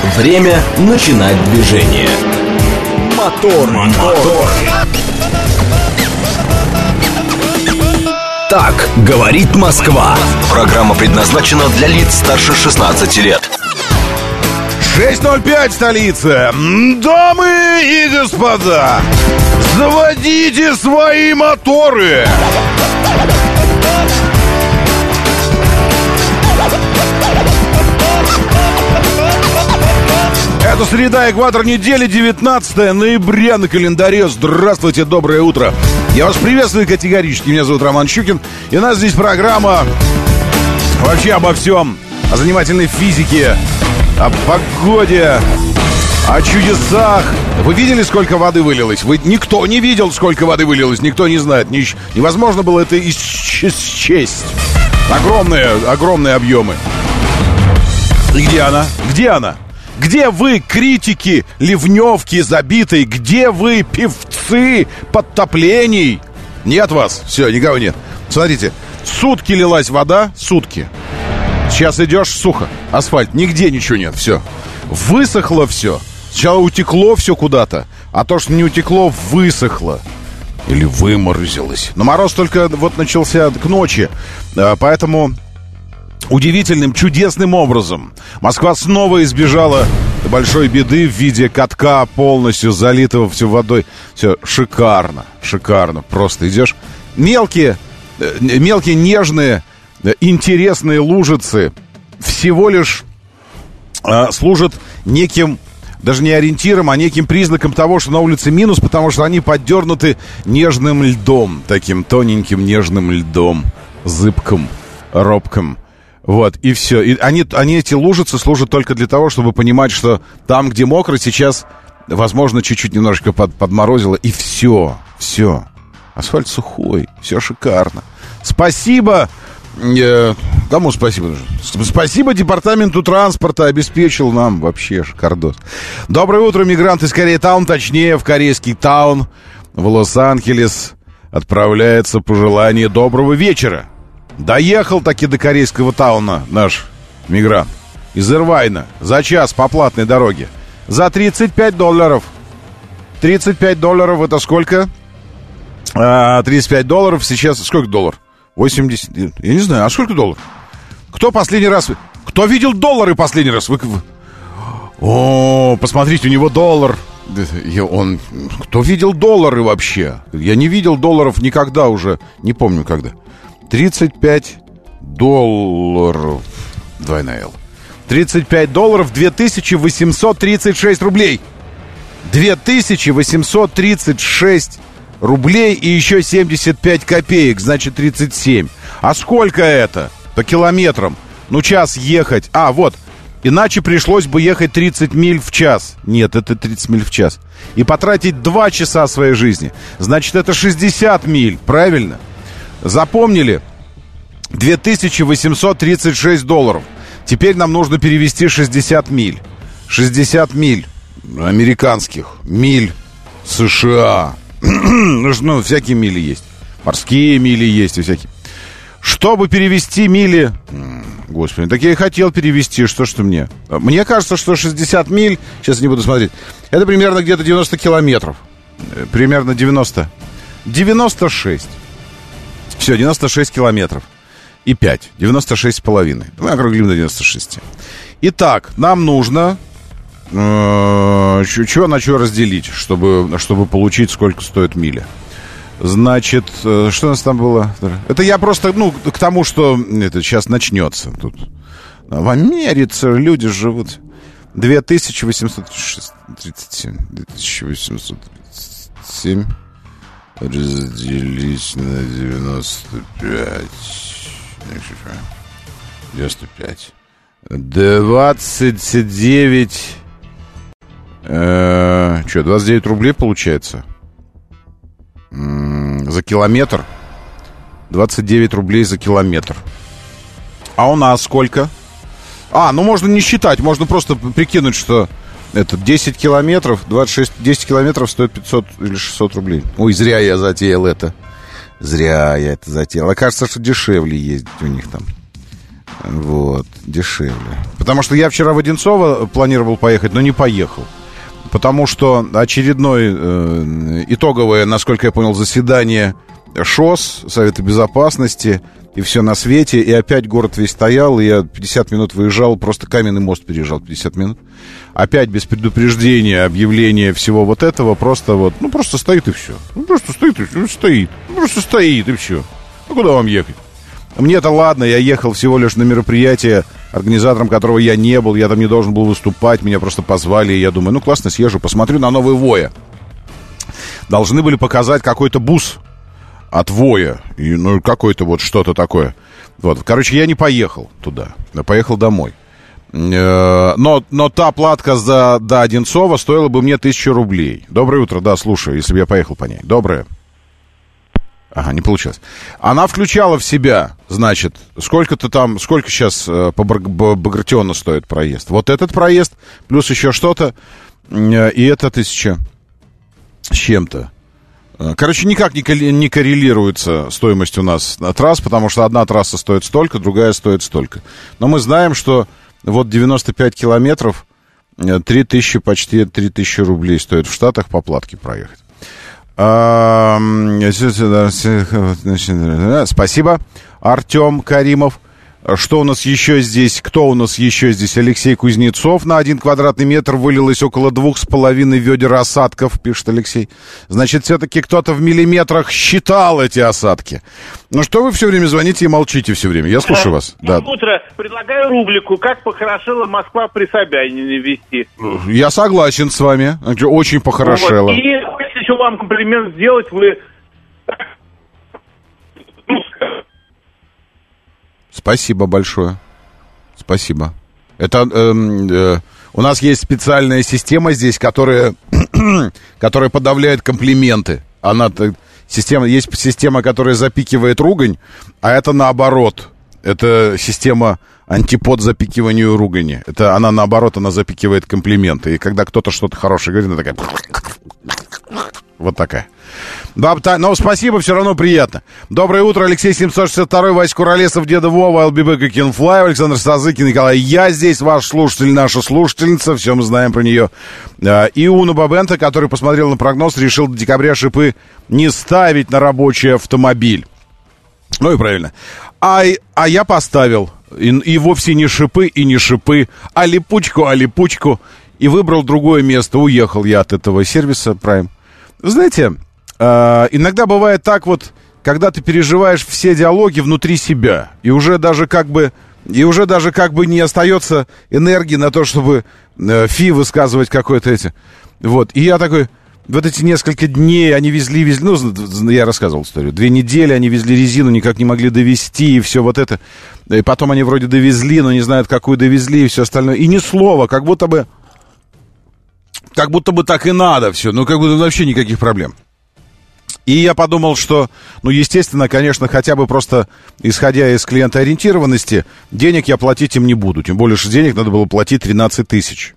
Время начинать движение. Мотор. Так говорит Москва. Программа предназначена для лиц старше 16 лет. 6:05 столица. Дамы и господа, заводите свои моторы. Это среда, экватор недели, 19 ноября на календаре. Здравствуйте, доброе утро. Я вас приветствую категорически. Меня зовут Роман Щукин. И у нас здесь программа вообще обо всем. О занимательной физике, о погоде, о чудесах. Вы видели, сколько воды вылилось? Никто не видел, сколько воды вылилось. Никто не знает. Невозможно было это исчесть. Огромные объемы. И где она? Где она? Где вы, критики ливневки забитой? Где вы, певцы подтоплений? Нет вас. Все, никого нет. Смотрите, сутки лилась вода. Сутки. Сейчас идешь, сухо. Асфальт, нигде ничего нет. Все. Высохло все. Сначала утекло все куда-то. А то, что не утекло, высохло. Или выморозилось. Но мороз только вот начался к ночи. Поэтому... удивительным, чудесным образом Москва снова избежала большой беды в виде катка, полностью залитого все водой. Все шикарно, шикарно. Просто идешь. Мелкие, нежные, интересные лужицы всего лишь служат неким, даже не ориентиром, а неким признаком того, что на улице минус, потому что они поддернуты нежным льдом. Таким тоненьким нежным льдом. Зыбким, робким. Вот, и все. И они, эти лужицы, служат только для того, чтобы понимать, что там, где мокро, сейчас, возможно, чуть-чуть немножечко подморозило. И все. Асфальт сухой, все шикарно. Спасибо. Кому спасибо нужно? Спасибо департаменту транспорта, обеспечил нам вообще шикардос. Доброе утро, мигранты из Корейтаун, точнее, в корейский таун, в Лос-Анджелес отправляется пожелание доброго вечера. Доехал таки до корейского тауна наш мигрант из Ирвайна за час по платной дороге. За $35. $35 это сколько? $35 сейчас... Сколько долларов? 80... Я не знаю, а сколько долларов? Кто последний раз... Кто видел доллары последний раз? О, посмотрите, у него доллар. Кто видел доллары вообще? Я не видел долларов никогда уже. Не помню когда. $35. Двойная Л. $35, 2836 рублей. 2836 рублей и еще 75 копеек, значит 37. А сколько это по километрам? Ну, час ехать. А, вот. Иначе пришлось бы ехать 30 миль в час. Нет, это 30 миль в час. И потратить 2 часа своей жизни. Значит, это 60 миль, правильно? Запомнили? $2836. Теперь нам нужно перевести 60 миль. 60 миль американских. Миль США. Ну, всякие мили есть. Морские мили есть и всякие. Чтобы перевести мили... Господи, так я и хотел перевести. Что мне? Мне кажется, что 60 миль... Сейчас не буду смотреть. Это примерно где-то 90 километров. Примерно 90. 96. Все, 96 километров. И 5. 96,5. Мы округлим до 96. Итак, нам нужно... Чего на что разделить, чтобы получить, сколько стоит миля. Значит, что у нас там было? Это я просто, к тому, что это сейчас начнется тут. В Америке люди живут. 2837. 2837 разделить на 95. 95. 29. 29 рублей получается? За километр? 29 рублей за километр. А у нас сколько? Можно не считать. Можно просто прикинуть, что это 10 километров, 10 километров стоит 500 или 600 рублей. Ой, зря я затеял это. Зря я это затеял. А кажется, что дешевле ездить у них там. Вот, дешевле. Потому что я вчера в Одинцово планировал поехать, но не поехал. Потому что очередное итоговое, насколько я понял, заседание ШОС, Совета Безопасности, и все на свете, и опять город весь стоял, и я 50 минут выезжал, просто каменный мост переезжал 50 минут. Опять без предупреждения, объявления всего вот этого, просто вот, ну, просто стоит и все. Ну, просто стоит и все, стоит. Ну, просто стоит и все. Ну, куда вам ехать? Мне-то ладно, я ехал всего лишь на мероприятие, организатором которого я не был, я там не должен был выступать, меня просто позвали, и я думаю, ну, классно, съезжу, посмотрю на новый Воя. Должны были показать какой-то бус от Воя, и, ну, какой-то вот что-то такое. Вот, короче, я не поехал туда, я поехал домой. Но та платка до Одинцова стоила бы мне 1000 рублей. Доброе утро, да, слушаю, если бы я поехал по ней. Доброе. Ага, не получилось. Она включала в себя, значит, сколько сейчас по Багратиону стоит проезд. Вот этот проезд, плюс еще что-то, и это 1000 с чем-то. Короче, никак не коррелируется стоимость у нас трасс, потому что одна трасса стоит столько, другая стоит столько. Но мы знаем, что вот 95 километров, 3000, почти 3000 рублей стоит в Штатах по платке проехать. Спасибо, Артем Каримов. Что у нас еще здесь? Кто у нас еще здесь? Алексей Кузнецов. На 1 квадратный метр вылилось около 2,5 ведер осадков, пишет Алексей. Значит, все-таки кто-то в миллиметрах считал эти осадки. Ну что вы все время звоните и молчите все время? Я слушаю вас. Да. Утро. Предлагаю рубрику «Как похорошела Москва при Собянине» вести. Я согласен с вами. Очень похорошела. Вот. И хочется еще вам комплимент сделать. Вы... Спасибо большое. Спасибо. Это у нас есть специальная система здесь, которая подавляет комплименты. Есть система, которая запикивает ругань, а это наоборот. Это система антипод запикиванию ругани. Это она наоборот, она запикивает комплименты. И когда кто-то что-то хорошее говорит, она такая... Вот такая. Но спасибо, все равно приятно. Доброе утро, Алексей 762, Вася Куролесов, Деда Вова, ЛББ Кокенфлай, Александр Сазыкин, Николай. Я здесь, ваш слушатель, наша слушательница, все мы знаем про нее. И Уна Бабента, который посмотрел на прогноз, решил до декабря шипы не ставить на рабочий автомобиль. Ну и правильно. А я поставил. И вовсе не шипы, а липучку. И выбрал другое место. Уехал я от этого сервиса Prime. Вы знаете, иногда бывает так вот, когда ты переживаешь все диалоги внутри себя, и уже даже как бы не остается энергии на то, чтобы высказывать какое-то эти. Вот, и я такой, вот эти несколько дней они везли, ну, я рассказывал историю, 2 недели они везли резину, никак не могли довезти, и все вот это. И потом они вроде довезли, но не знают, какую довезли, и все остальное. И ни слова, как будто бы так и надо все, ну, как будто вообще никаких проблем. И я подумал, что, ну, естественно, конечно, хотя бы просто исходя из клиентоориентированности, денег я платить им не буду. Тем более, что денег надо было платить 13 тысяч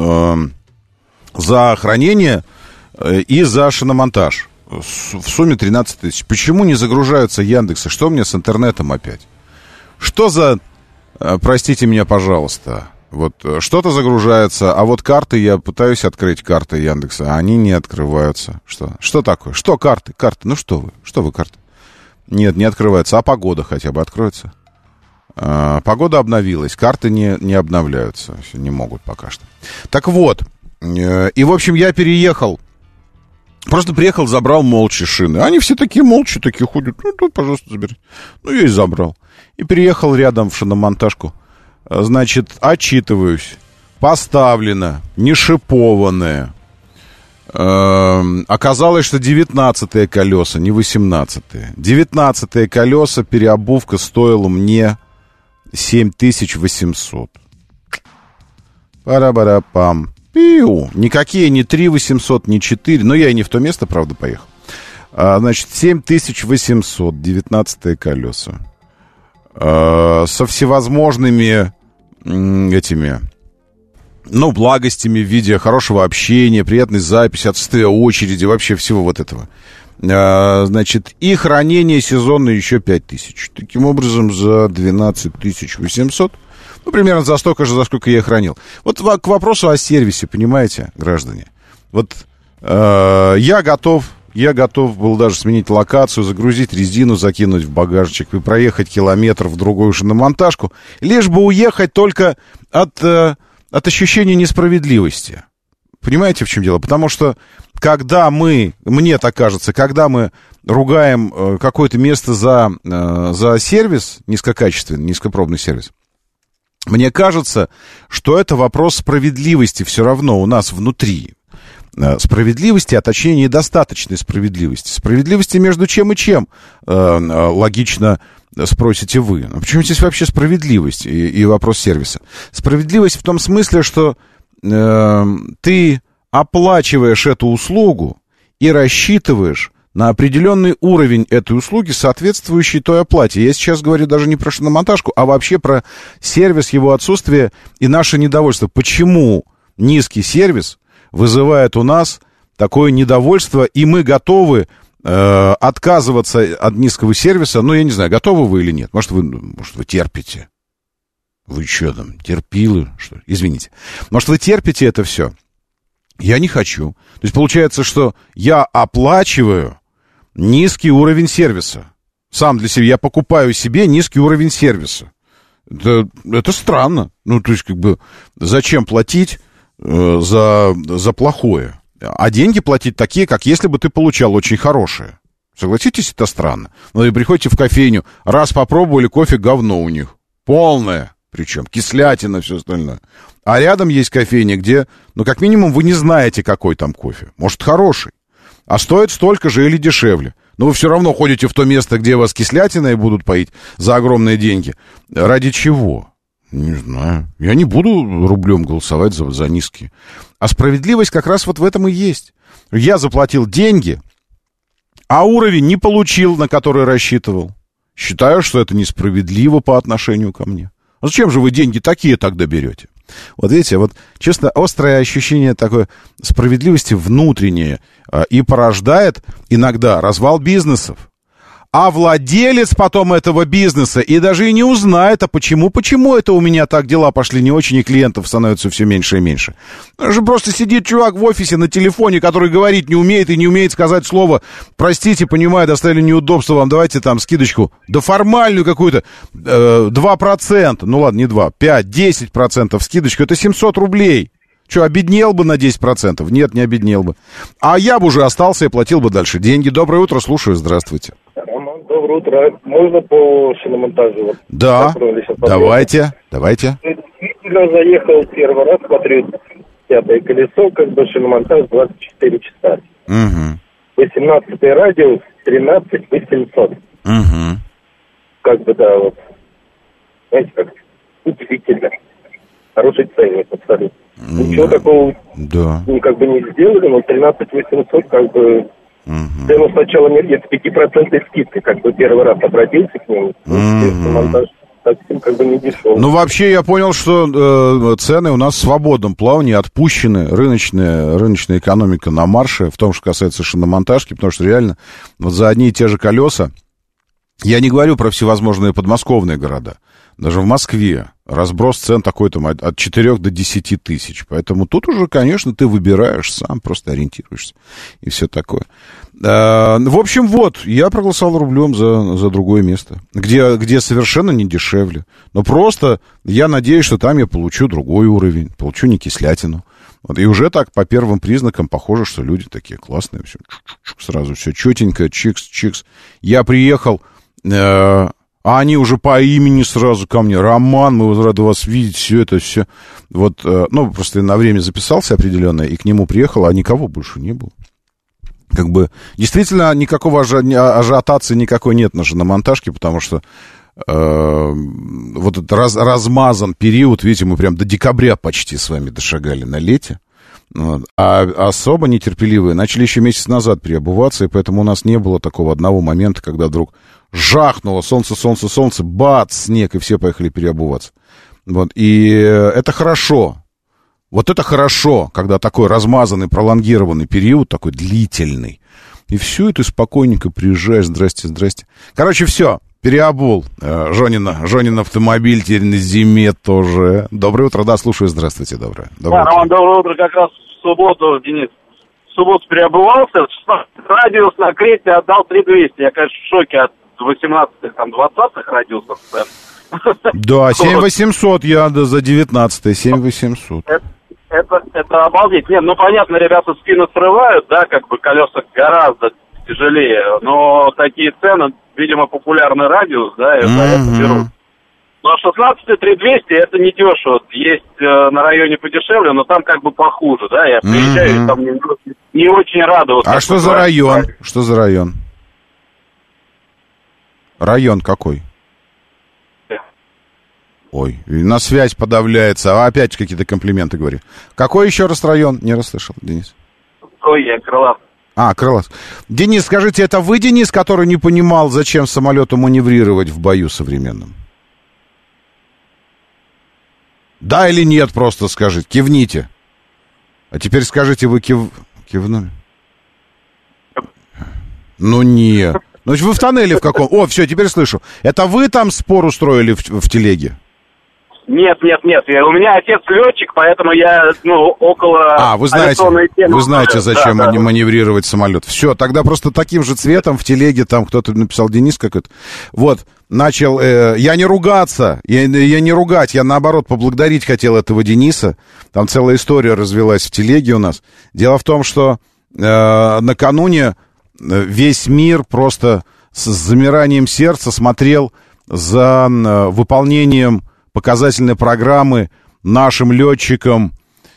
за хранение и за шиномонтаж. В сумме 13 тысяч. Почему не загружаются Яндексы? Что мне с интернетом опять? Что за... Простите меня, пожалуйста... Вот что-то загружается, а вот карты, я пытаюсь открыть карты Яндекса, а они не открываются. Что такое? Что карты? Ну что вы карты? Нет, не открывается. А погода хотя бы откроется? Погода обновилась, карты не обновляются, не могут пока что. Так вот, и в общем я переехал. Просто приехал, забрал молча шины. Они все такие молча, такие ходят. Ну, тут, пожалуйста, забери. Ну, я и забрал. И переехал рядом в шиномонтажку. Значит, отчитываюсь. Поставлено, не шипованное. Оказалось, что 19-е колеса, не 18-е. 19-е колеса, переобувка стоила мне 7800. Пара-бара-пам. Пиу. Никакие не 3800, не 4. Но я и не в то место, правда, поехал. Значит, 7800, 19-е колеса. Со всевозможными этими, ну, благостями в виде хорошего общения, приятной записи, отсутствия очереди, вообще всего вот этого. Значит, и хранение сезонное еще 5000. Таким образом, за 12 800, ну, примерно за столько же, за сколько я и хранил. Вот к вопросу о сервисе, понимаете, граждане. Вот я готов был даже сменить локацию, загрузить резину, закинуть в багажничек и проехать километр в другую шиномонтажку, лишь бы уехать только от ощущения несправедливости. Понимаете, в чем дело? Потому что, когда мне так кажется, когда мы ругаем какое-то место за сервис, низкокачественный, низкопробный сервис, мне кажется, что это вопрос справедливости все равно у нас внутри. Справедливости, а точнее недостаточной справедливости. Справедливости между чем и чем, логично спросите вы. Но почему здесь вообще справедливость и вопрос сервиса? Справедливость в том смысле, что ты оплачиваешь эту услугу и рассчитываешь на определенный уровень этой услуги, соответствующий той оплате. Я сейчас говорю даже не про шиномонтажку, а вообще про сервис, его отсутствие и наше недовольство. Почему низкий сервис вызывает у нас такое недовольство, и мы готовы отказываться от низкого сервиса? Ну, я не знаю, готовы вы или нет. Может, вы терпите? Вы что там, терпилы, что ли? Извините. Может, вы терпите это все? Я не хочу. То есть получается, что я оплачиваю низкий уровень сервиса. Сам для себя я покупаю себе низкий уровень сервиса. Это странно. Ну, то есть, как бы, зачем платить за плохое? А деньги платить такие, как если бы ты получал очень хорошее. Согласитесь, это странно. Ну, и приходите в кофейню, раз попробовали, кофе говно у них. Полное. Причем кислятина, все остальное. А рядом есть кофейня, где, ну, как минимум, вы не знаете, какой там кофе. Может, хороший. А стоит столько же или дешевле. Но вы все равно ходите в то место, где вас кислятиной будут поить за огромные деньги. Ради чего? Не знаю. Я не буду рублем голосовать за низкие. А справедливость как раз вот в этом и есть. Я заплатил деньги, а уровень не получил, на который рассчитывал. Считаю, что это несправедливо по отношению ко мне. А зачем же вы деньги такие тогда берете? Вот видите, вот честно, острое ощущение такой справедливости внутреннее и порождает иногда развал бизнесов. А владелец потом этого бизнеса и даже и не узнает, а почему это у меня так дела пошли не очень, и клиентов становится все меньше и меньше. Же просто сидит чувак в офисе на телефоне, который говорить не умеет и не умеет сказать слово «простите, понимаю, доставили неудобства, вам давайте там скидочку». Да формальную какую-то 2%, ну ладно, не 2, 5, 10% скидочку, это 700 рублей. Что, обеднел бы на 10%? Нет, не обеднел бы. А я бы уже остался и платил бы дальше деньги. Доброе утро, слушаю, здравствуйте. Роман, доброе утро. Можно по шиномонтажу? Вот, да, давайте. Я заехал первый раз, смотрю, 5-е колесо, как бы шиномонтаж 24 часа. Угу. 18-й радиус, 13 800. Угу. Как бы, да, вот. Знаете, как удивительно. Хороший ценник, абсолютно. Ничего такого как бы не сделали, но 13 800 как бы... Цену сначала нет 5% скидки, как бы первый раз обратился к нему. Монтаж совсем как бы не дешевый. Ну, вообще, я понял, что цены у нас в свободном плавании отпущены. Рыночная экономика на марше, в том, что касается шиномонтажки, потому что реально вот за одни и те же колеса, я не говорю про всевозможные подмосковные города, даже в Москве разброс цен такой там от 4 до 10 тысяч. Поэтому тут уже, конечно, ты выбираешь сам, просто ориентируешься и все такое. В общем, вот, я проголосовал рублем за другое место, где совершенно не дешевле. Но просто я надеюсь, что там я получу другой уровень, получу не кислятину. Вот, и уже так по первым признакам похоже, что люди такие классные, все, сразу все четенько, чикс. Я приехал... А они уже по имени сразу ко мне. Роман, мы рады вас видеть, все. Вот, ну, просто на время записался определенное, и к нему приехал, а никого больше не было. Как бы, действительно, никакого ажиотации никакой нет на шиномонтажке, потому что вот этот размазан период, видите, мы прям до декабря почти с вами дошагали на лете. Вот. А особо нетерпеливые начали еще месяц назад переобуваться, и поэтому у нас не было такого одного момента, когда вдруг жахнуло солнце, бац, снег, и все поехали переобуваться. Вот. И это хорошо. Вот это хорошо, когда такой размазанный, пролонгированный период, такой длительный. И все, и ты спокойненько приезжаешь, здрасте. Короче, все, переобул Жонин автомобиль теперь на зиме тоже. Доброе утро, да, слушаю, здравствуйте, доброе утро. Роман, доброе утро, как раз в субботу, Денис. В субботу переобувался, 16 радиус на Крете отдал 3200. Я, конечно, в шоке от 18-х, там, 20-х радиусов. Да, 7800 я за 19-е, 7800. Это обалдеть. Нет, ну, понятно, ребята спину срывают, да, как бы колеса гораздо тяжелее, но такие цены, видимо, популярный радиус, да, и за это берут. Но 16 3200 это не дешево. Есть на районе подешевле, но там как бы похуже, да. Я приезжаю, и там не очень радовался. А что за район? Что за район? Район какой? Ой, на связь подавляется. А опять какие-то комплименты говори. Какой еще раз район? Не расслышал, Денис. Ой, я Крылатов. Крылатов. Денис, скажите, это вы, Денис, который не понимал, зачем самолету маневрировать в бою современном? Да или нет, просто скажите. Кивните. А теперь скажите, вы кивнули? Ну, нет. Ну, вы в тоннеле в каком? О, все, теперь слышу. Это вы там спор устроили в телеге? Нет. У меня отец летчик, поэтому я, около... Вы знаете, зачем маневрировать самолет. Все, тогда просто таким же цветом в телеге, там кто-то написал, Денис какой-то. Вот, начал... я не ругаться, я не ругать, я наоборот поблагодарить хотел этого Дениса. Там целая история развелась в телеге у нас. Дело в том, что накануне весь мир просто с замиранием сердца смотрел за выполнением показательной программы нашим летчикам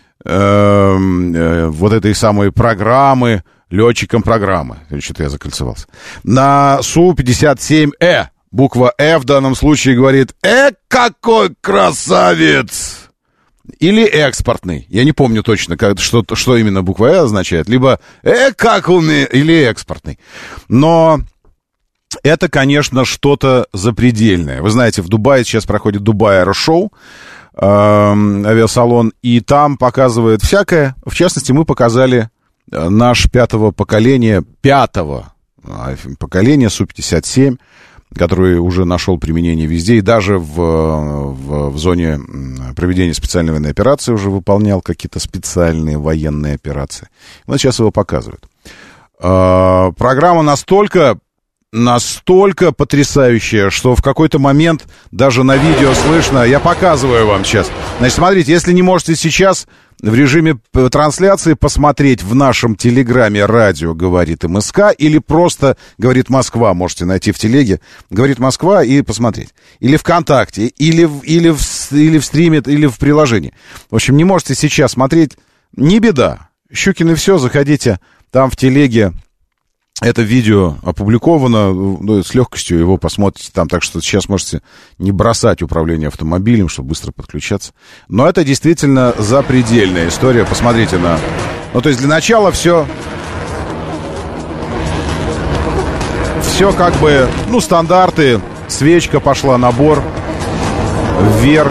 вот этой самой программы, летчикам программы. Что-то я закольцевался. На Су-57Э, буква «Э» в данном случае говорит какой красавец!» Или экспортный. Я не помню точно, что именно буква «Э» означает. Либо как он, или экспортный. Но... это, конечно, что-то запредельное. Вы знаете, в Дубае сейчас проходит Дубай Аэрошоу, авиасалон, и там показывают всякое. В частности, мы показали наш пятого поколения Су-57, который уже нашел применение везде, и даже в зоне проведения специальной военной операции уже выполнял какие-то специальные военные операции. Вот сейчас его показывают. Программа настолько потрясающая, что в какой-то момент даже на видео слышно, я показываю вам сейчас. Значит, смотрите, если не можете сейчас в режиме трансляции посмотреть в нашем телеграме «Радио говорит МСК» или просто «Говорит Москва», можете найти в телеге «Говорит Москва» и посмотреть. Или ВКонтакте, или в стриме, или в приложении. В общем, не можете сейчас смотреть, не беда. Щукин и все, заходите там в телеге. Это видео опубликовано, с легкостью его посмотрите там, так что сейчас можете не бросать управление автомобилем, чтобы быстро подключаться. Но это действительно запредельная история, посмотрите на... то есть для начала все как бы, стандарты, свечка пошла, набор, вверх,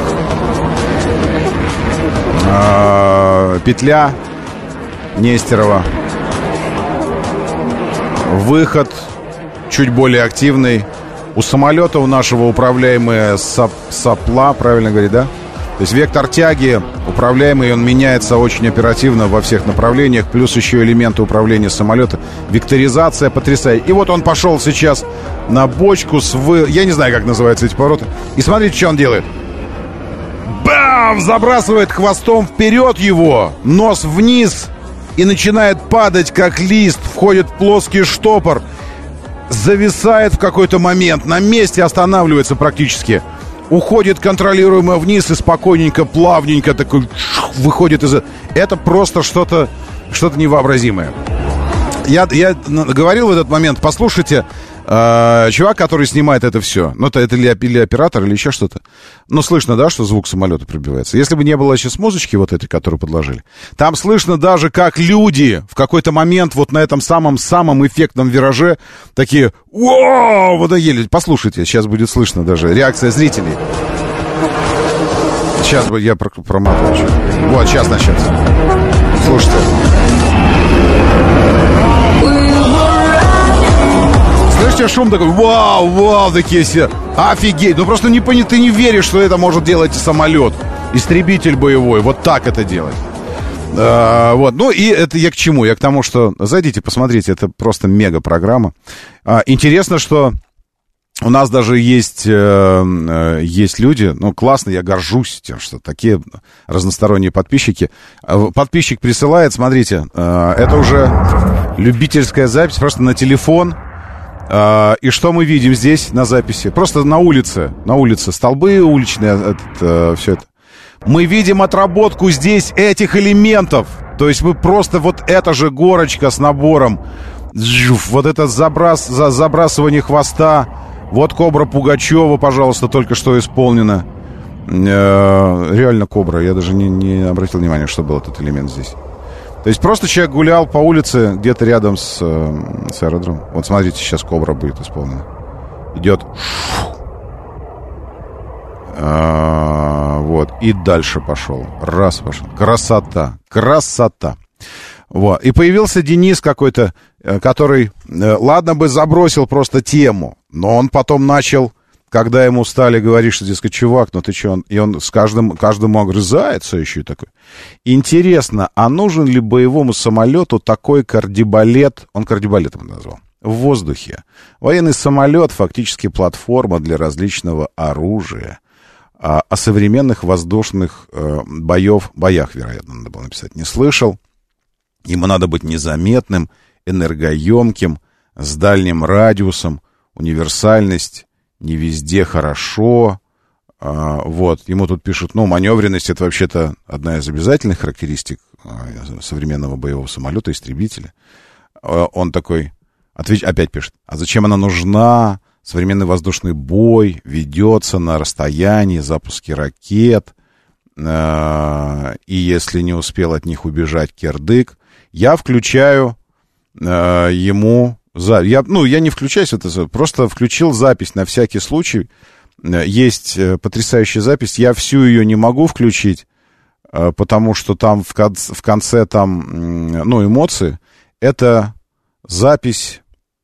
петля Нестерова. Выход чуть более активный. У самолета у нашего управляемая сопла, правильно говорить, да? То есть вектор тяги управляемый, он меняется очень оперативно во всех направлениях. Плюс еще элементы управления самолета. Векторизация потрясающая. И вот он пошел сейчас на бочку я не знаю, как называются эти повороты. И смотрите, что он делает. Бам! Забрасывает хвостом вперед его. Нос вниз. И начинает падать, как лист, входит в плоский штопор, зависает в какой-то момент, на месте останавливается практически, уходит контролируемо вниз и спокойненько, плавненько такой выходит из... Это просто что-то невообразимое. Я говорил в этот момент, послушайте, чувак, который снимает это все, это или оператор, или еще что-то. Слышно, да, что звук самолета пробивается. Если бы не было сейчас музычки вот этой, которую подложили, там слышно даже, как люди в какой-то момент вот на этом самом эффектном вираже такие «Вау!» водоели. Послушайте, сейчас будет слышно даже реакция зрителей. Сейчас я промотаю. Вот, сейчас начнется. Слушайте. Слышите, шум такой, вау, такие все, офигеть. Ну просто ты не веришь, что это может делать самолет, истребитель боевой, вот так это делать. Вот, ну и это я к чему? Я к тому, что, зайдите, посмотрите, это просто мега-программа. Интересно, что у нас даже есть люди, ну, классно, я горжусь тем, что такие разносторонние подписчики. Подписчик присылает, смотрите, это уже любительская запись, просто на телефон. И что мы видим здесь на записи? Просто на улице, столбы уличные, все это. Мы видим отработку здесь этих элементов. То есть мы просто вот эта же горочка с набором, вот это забрасывание хвоста. Вот Кобра Пугачева, пожалуйста, только что исполнена. Реально Кобра. Я даже не обратил внимания, что был этот элемент здесь. То есть просто человек гулял по улице где-то рядом с аэродромом. Вот смотрите, сейчас Кобра будет исполнена. Идет. Вот. И дальше пошел. Раз пошел. Красота. Вот. И появился Денис какой-то, который, ладно бы забросил просто тему, но он потом начал, когда ему стали говорить, что, дескать, чувак, ну ты что, и он с каждому огрызается еще и такой. Интересно, а нужен ли боевому самолету такой кардибалет, он кардибалетом назвал, в воздухе? Военный самолет фактически платформа для различного оружия. О современных воздушных боях, вероятно, надо было написать, не слышал. Ему надо быть незаметным, энергоемким, с дальним радиусом, универсальность, не везде хорошо. Вот, ему тут пишут, ну, маневренность — это вообще-то одна из обязательных характеристик современного боевого самолета, истребителя. Он такой, опять пишет, а зачем она нужна? Современный воздушный бой ведется на расстоянии запуски ракет, и если не успел от них убежать кирдык, я включаю ему... Я не включаюсь, просто включил запись на всякий случай. Есть потрясающая запись, я всю ее не могу включить, потому что там в конце там, ну, эмоции. Это запись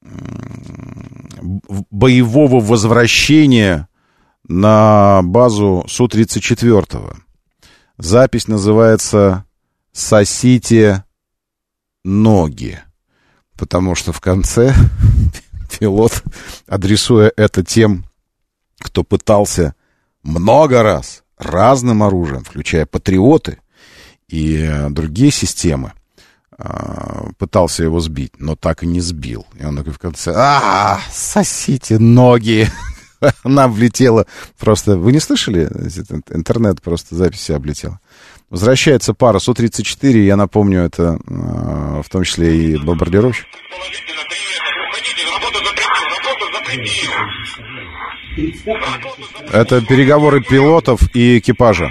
боевого возвращения на базу Су-34. Запись называется «Сосите ноги», потому что в конце пилот, адресуя это тем, кто пытался много раз разным оружием, включая патриоты и другие системы, пытался его сбить, но так и не сбил. И он такой в конце: сосите ноги. Она влетела просто... Вы не слышали? Интернет просто запись облетела. Возвращается пара Су-34, я напомню, это в том числе и бомбардировщик. Это переговоры пилотов и экипажа.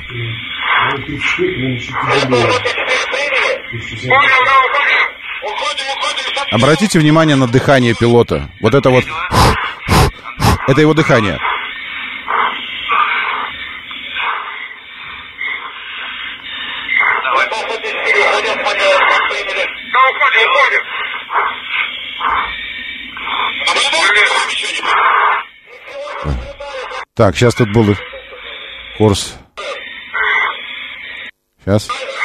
Обратите внимание на дыхание пилота. Вот это вот... Это его дыхание. Так, сейчас тут был курс. Сейчас.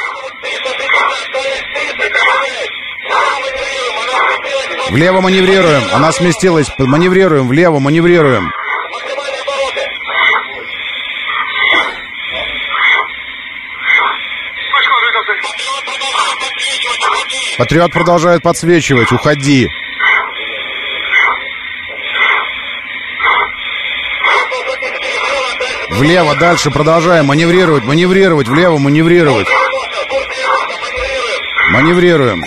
Влево маневрируем. Она сместилась. Маневрируем. Влево маневрируем. Патриот продолжает подсвечивать. Уходи. Влево, дальше продолжаем. Маневрировать, маневрировать. Влево маневрировать. Маневрируем.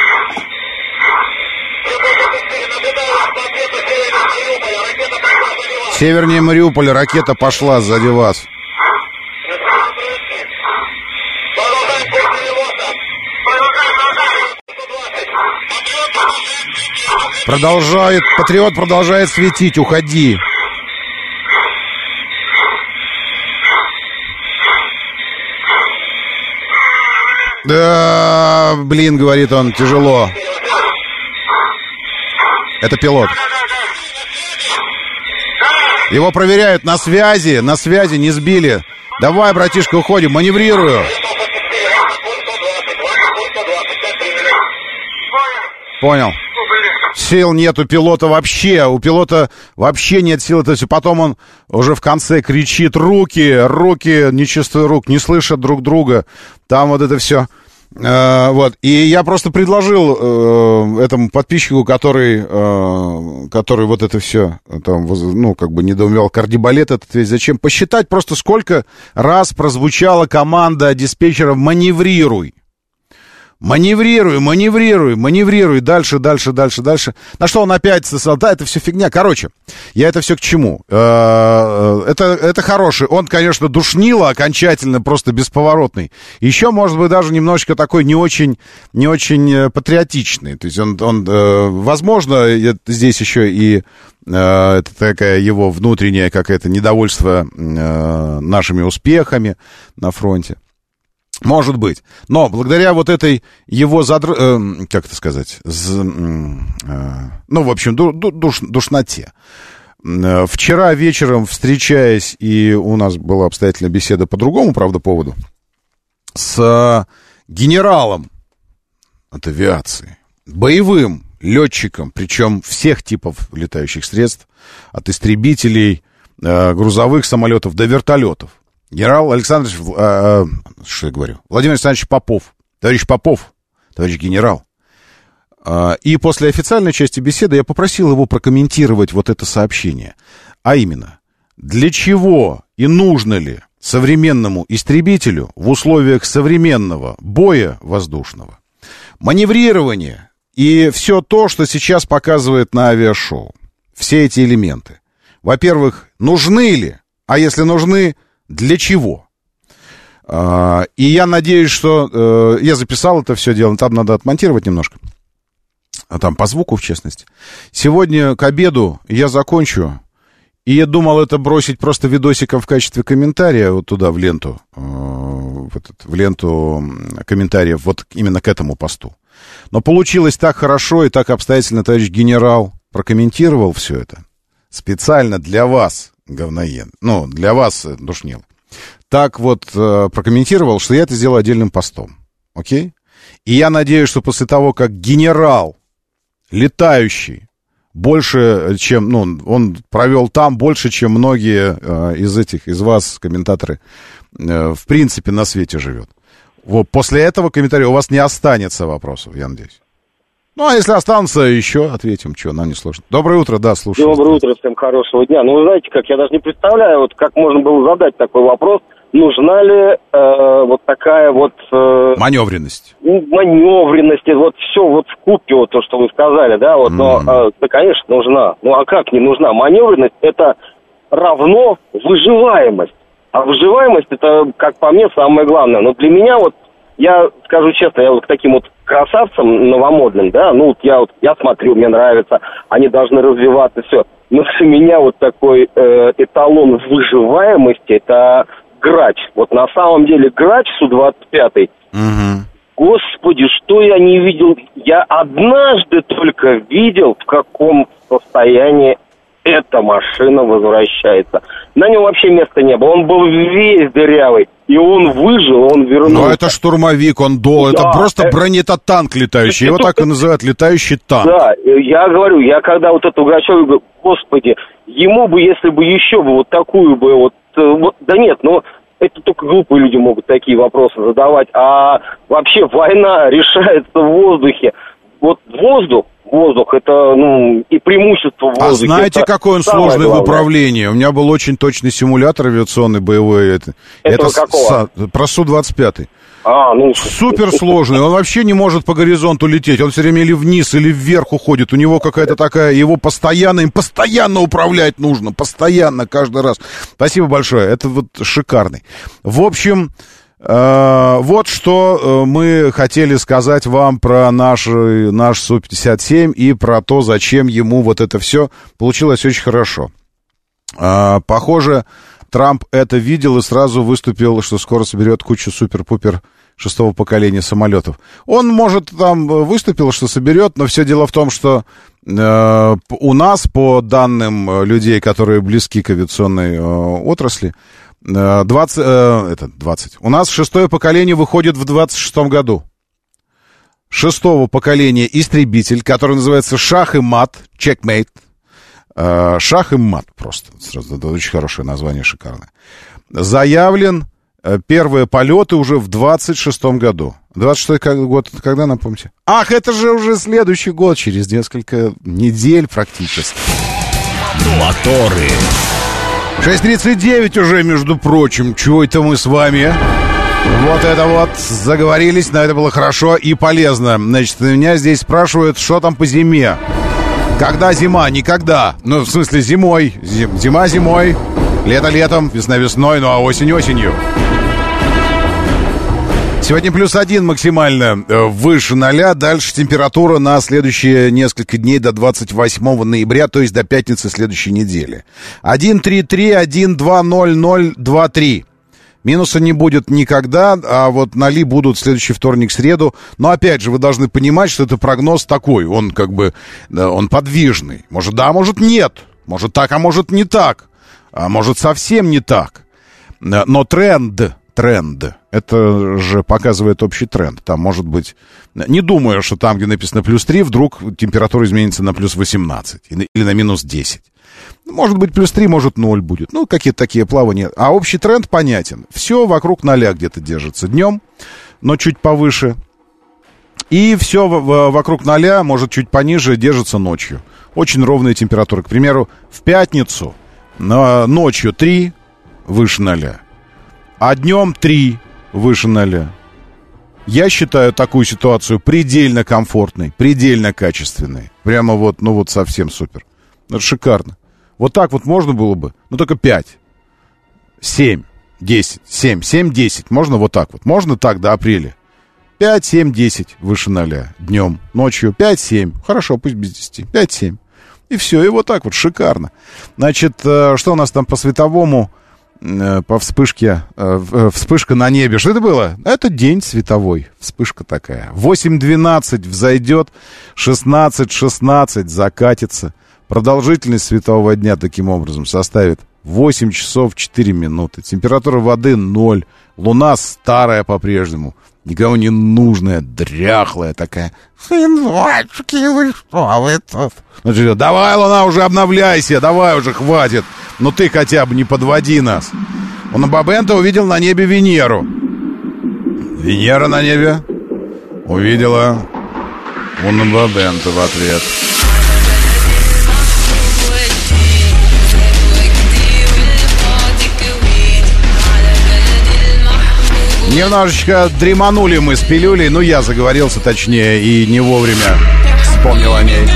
Севернее Мариуполя ракета пошла сзади вас. Продолжает, патриот продолжает светить, уходи. Да, блин, говорит он, тяжело. Это пилот. Его проверяют на связи, не сбили. Давай, братишка, уходим, маневрирую. Понял. Сил нет у пилота вообще. У пилота вообще нет сил. То есть потом он уже в конце кричит: руки, не чувствую рук, не слышат друг друга. Там вот это все. Вот. И я просто предложил этому подписчику, который вот это все, там, ну, как бы недоумевал, кардибалет этот весь, зачем, посчитать просто, сколько раз прозвучала команда диспетчера «маневрируй». Маневрируй, дальше. На что он опять сказал: да, это все фигня. Короче, я это все к чему? Это хороший. Он, конечно, душнило окончательно, просто бесповоротный. Еще, может быть, даже немножечко такой не очень патриотичный. То есть он возможно, здесь еще и это такая его внутреннее какое-то недовольство нашими успехами на фронте. Может быть. Но благодаря вот этой его как это сказать? Ну, в общем, душноте. Вчера вечером, встречаясь, и у нас была обстоятельная беседа по другому, правда, поводу, с генералом от авиации, боевым летчиком, причем всех типов летающих средств, от истребителей, грузовых самолетов до вертолетов. Генерал Александрович, что я говорю, Владимир Александрович Попов, товарищ генерал. И после официальной части беседы я попросил его прокомментировать вот это сообщение. А именно, для чего и нужно ли современному истребителю в условиях современного боя воздушного маневрирование и все то, что сейчас показывает на авиашоу, все эти элементы. Во-первых, нужны ли, а если нужны, для чего? И я надеюсь, что я записал это все дело, там надо отмонтировать немножко, а там по звуку, в частности. Сегодня к обеду я закончу, и я думал это бросить просто видосиком в качестве комментария вот туда, в ленту комментариев, вот именно к этому посту. Но получилось так хорошо и так обстоятельно, товарищ генерал прокомментировал все это специально для вас, говноед, ну, для вас, душнило. Так вот прокомментировал, что я это сделал отдельным постом. Окей? И я надеюсь, что после того, как генерал, летающий, больше, чем, ну, он провел там больше, чем многие из вас, комментаторы, в принципе, на свете живет. Вот после этого комментария у вас не останется вопросов, я надеюсь. Ну, а если останутся, еще ответим, что, нам не сложно. Доброе утро, да, слушаю. Доброе утро, всем хорошего дня. Ну, вы знаете, как я даже не представляю, вот как можно было задать такой вопрос, нужна ли вот такая вот... маневренность. Маневренность, вот все вот вкупе, вот то, что вы сказали, да, вот, но, да, конечно, нужна. Ну, а как не нужна? Маневренность — это равно выживаемость. А выживаемость — это, как по мне, самое главное. Но для меня вот, я скажу честно, я вот к таким вот красавцам новомодным, да, ну, я смотрю, мне нравится, они должны развиваться, все. Но для меня вот такой эталон выживаемости — это Грач. Вот на самом деле Грач Су-25, господи, что я не видел. Я однажды только видел, в каком состоянии эта машина возвращается. На нем вообще места не было. Он был весь дырявый. И он выжил, он вернулся. Ну, это штурмовик, да, это просто танк летающий. Его так и называют, летающий танк. Да, я говорю, я когда вот эту Грачеву говорю, господи, ему бы, если бы еще бы вот такую бы вот да нет, ну, это только глупые люди могут такие вопросы задавать. А вообще война решается в воздухе. Вот воздух, это, ну, и преимущество в воздухе. А знаете, какой он сложный в управлении? У меня был очень точный симулятор авиационный, боевой. Это какого? Про Су-25. Ну... Супер сложный, он вообще не может по горизонту лететь, он все время или вниз, или вверх уходит, у него какая-то такая, его им постоянно управлять нужно, постоянно, каждый раз. Спасибо большое, это вот шикарный. В общем... вот что мы хотели сказать вам про наш Су-57 и про то, зачем ему вот это все. Получилось очень хорошо. Похоже, Трамп это видел и сразу выступил, что скоро соберет кучу супер-пупер 6-го поколения самолетов. Он, может, там выступил, что соберет, но все дело в том, что У нас, по данным людей, которые близки к авиационной отрасли, 20. У нас 6-е поколение выходит в 26-м году. 6-го поколения истребитель, который называется «Шах и мат», «Checkmate». «Шах и мат» просто. Сразу, это очень хорошее название, шикарное. Заявлен первые полеты уже в 26-м году. 26-й год, когда, напомните? Ах, это же уже следующий год, через несколько недель практически. Моторы. 6:39 уже, между прочим. Чего это мы с вами? Вот это вот, заговорились, но это было хорошо и полезно. Значит, меня здесь спрашивают, что там по зиме. Когда зима? Никогда. Ну, в смысле, зимой. Зима зимой, лето летом, весна весной, ну а осень осенью. Сегодня +1 максимально выше 0. Дальше температура на следующие несколько дней до 28 ноября, то есть до пятницы следующей недели. 133-120-023. Минуса не будет никогда, а вот 0 будут в следующий вторник, среду. Но опять же, вы должны понимать, что это прогноз такой. Он как бы, он подвижный. Может да, может нет. Может так, а может не так. А может совсем не так. Но тренд. Это же показывает общий тренд. Там может быть... Не думаю, что там, где написано +3, вдруг температура изменится на +18 или на -10. Может быть, +3, может 0 будет. Ну, какие-то такие плавания. А общий тренд понятен. Все вокруг 0 где-то держится днем, но чуть повыше. И все вокруг 0, может, чуть пониже, держится ночью. Очень ровные температуры. К примеру, в пятницу ночью 3 выше 0. А днем 3 выше 0. Я считаю такую ситуацию предельно комфортной, предельно качественной. Прямо вот, ну вот совсем супер. Это шикарно. Вот так вот можно было бы, но только 5, 7, 10, 7, 7, 10. Можно вот так вот. Можно так до апреля. 5, 7, 10 выше 0. Днем, ночью 5, 7. Хорошо, пусть без 10. 5, 7. И все, и вот так вот, шикарно. Значит, что у нас там по световому... По вспышке, вспышка на небе. Что это было? Это день световой. Вспышка такая. 8:12 взойдет, 16:16 закатится. Продолжительность светового дня таким образом составит 8 часов 4 минуты. Температура воды 0. Луна старая по-прежнему. Никому не нужная, дряхлая такая. Сыночки, вы что, вы тут? Значит, давай, Луна, уже обновляйся, давай уже, хватит. Ну ты хотя бы не подводи нас. Он на Бабенто увидел на небе Венеру. Венера на небе увидела он на Бабенто в ответ. Немножечко дреманули мы с пилюлей. Ну, я заговорился, точнее, и не вовремя вспомнил о ней.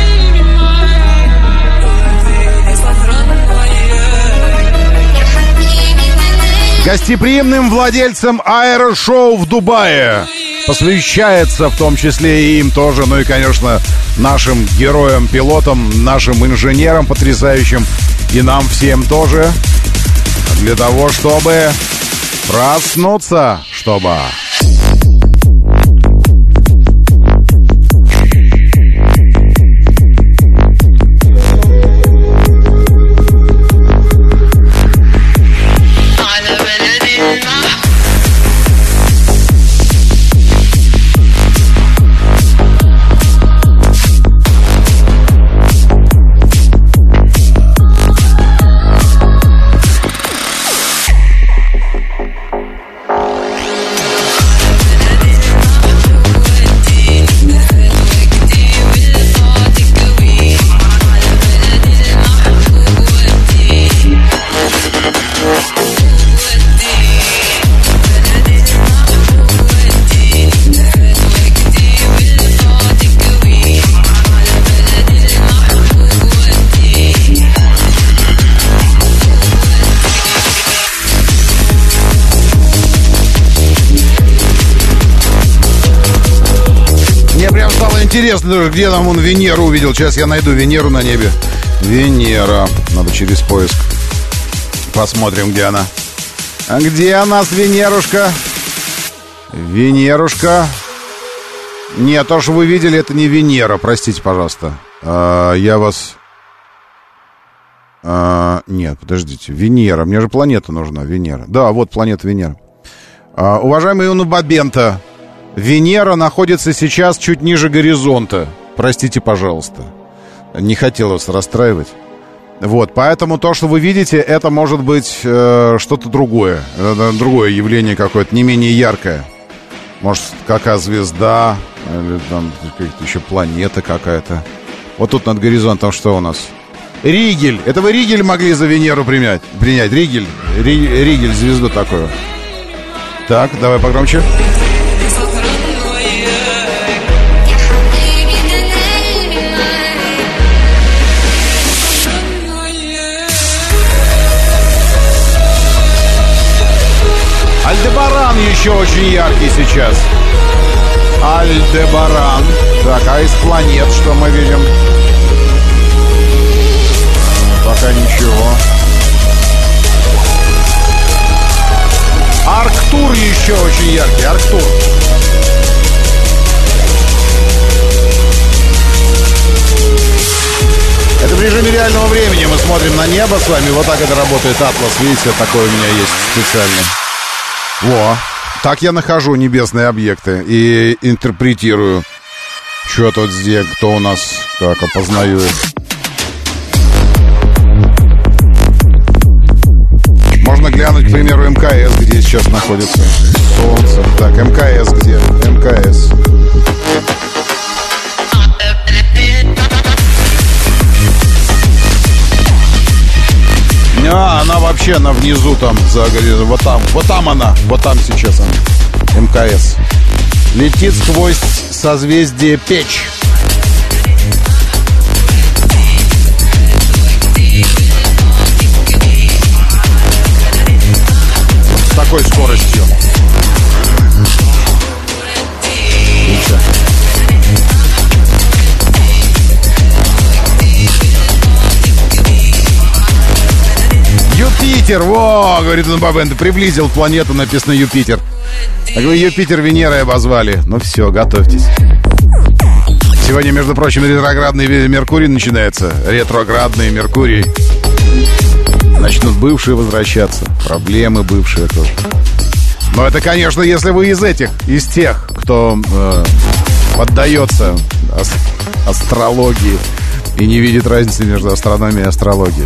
Гостеприимным владельцам аэрошоу в Дубае посвящается, в том числе и им тоже, ну и, конечно, нашим героям-пилотам, нашим инженерам потрясающим, и нам всем тоже, для того, чтобы проснуться, чтобы... Интересно, где там он Венеру увидел. Сейчас я найду Венеру на небе. Венера. Надо через поиск. Посмотрим, где она. А где она, Венерушка? Венерушка. Нет, то, что вы видели, это не Венера. Простите, пожалуйста. Я вас... Нет, подождите. Венера. Мне же планета нужна, Венера. Да, вот планета Венера. Уважаемый Юна Бабента, Венера находится сейчас чуть ниже горизонта. Простите, пожалуйста. Не хотел вас расстраивать. Вот, поэтому то, что вы видите, это может быть что-то другое. Другое явление какое-то, не менее яркое. Может, какая звезда, или там еще планета какая-то. Вот тут над горизонтом что у нас? Ригель. Это вы Ригель могли за Венеру принять? Ригель. Ригель, звезду такую. Так, давай погромче. Альдебаран еще очень яркий сейчас. Альдебаран. Так, а из планет что мы видим? Пока ничего. Арктур еще очень яркий. Арктур. Это в режиме реального времени. Мы смотрим на небо с вами. Вот так это работает Атлас. Видите, такой у меня есть специальный. Во. Так я нахожу небесные объекты и интерпретирую. Что тут здесь? Кто у нас? Так, опознаю их. Можно глянуть, к примеру, МКС, где сейчас находится Солнце. Так, МКС где? МКС. Она вообще, она внизу там, за горизонтом. Вот там она, вот там сейчас она. МКС. Летит сквозь созвездие Печь. С такой скоростью. Юпитер, во, говорит он, Бабен, ты приблизил планету, написано Юпитер. Так вы Юпитер Венерой обозвали. Ну все, готовьтесь. Сегодня, между прочим, ретроградный Меркурий начинается. Ретроградный Меркурий. Начнут бывшие возвращаться. Проблемы бывшие тоже. Но это, конечно, если вы из тех, кто поддается астрологии и не видит разницы между астрономией и астрологией.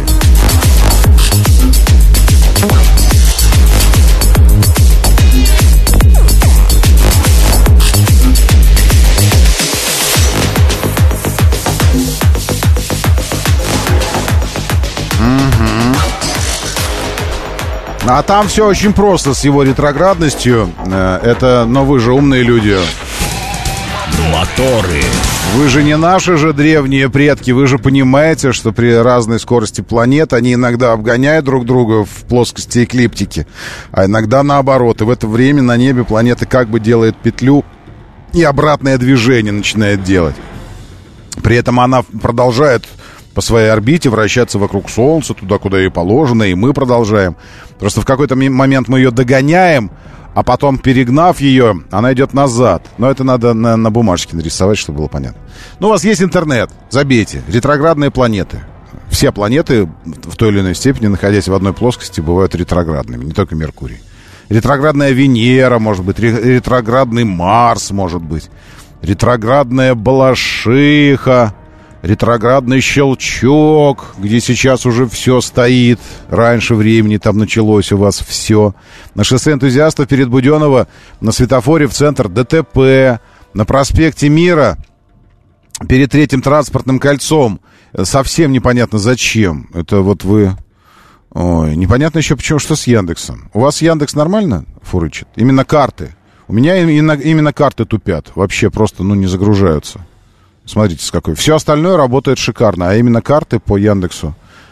А там все очень просто с его ретроградностью. Но вы же умные люди. Моторы. Вы же не наши же древние предки. Вы же понимаете, что при разной скорости планет они иногда обгоняют друг друга в плоскости эклиптики, а иногда наоборот. И в это время на небе планета как бы делает петлю и обратное движение начинает делать. При этом она продолжает по своей орбите вращаться вокруг Солнца, туда, куда ей положено, и мы продолжаем. Просто в какой-то момент мы ее догоняем, а потом, перегнав ее, она идет назад. Но это надо на бумажке нарисовать, чтобы было понятно. Ну, у вас есть интернет, забейте. Ретроградные планеты. Все планеты, в той или иной степени, находясь в одной плоскости, бывают ретроградными, не только Меркурий. Ретроградная Венера, может быть, ретроградный Марс, может быть, ретроградная Балашиха, ретроградный Щелчок, где сейчас уже все стоит. Раньше времени там началось у вас все. На шоссе энтузиастов перед Буденново, на светофоре в центр ДТП. На проспекте Мира перед Третьим транспортным кольцом. Совсем непонятно зачем. Это вот вы... Ой, непонятно еще почему, что с Яндексом. У вас Яндекс нормально фурычит? Именно карты. У меня именно карты тупят. Вообще просто, не загружаются. Смотрите, с какой. Все остальное работает шикарно, а именно карты по Яндексу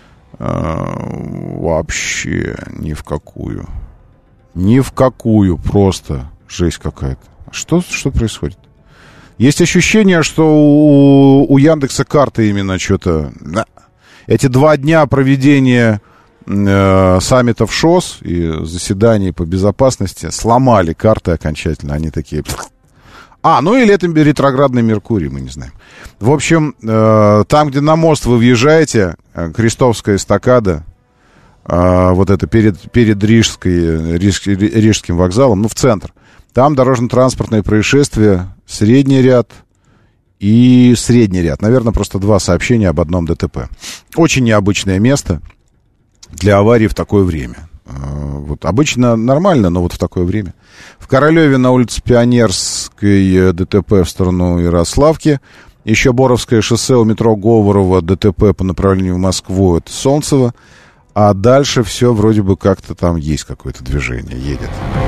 вообще ни в какую. Ни в какую, просто жесть какая-то. Что происходит? Есть ощущение, что у Яндекса карты именно что-то... Эти 2 дня проведения саммитов ШОС и заседаний по безопасности сломали карты окончательно. Они такие... Ну или это ретроградный Меркурий, мы не знаем. В общем, там, где на мост вы въезжаете, Крестовская эстакада, вот это перед Рижским вокзалом, в центр, там дорожно-транспортное происшествие, средний ряд и средний ряд. Наверное, просто 2 сообщения об одном ДТП. Очень необычное место для аварии в такое время. Вот обычно нормально, но вот в такое время. В Королеве на улице Пионерской ДТП в сторону Ярославки. Еще Боровское шоссе у метро Говорова, ДТП по направлению в Москву, это Солнцево. А дальше все вроде бы как-то там есть какое-то движение, едет.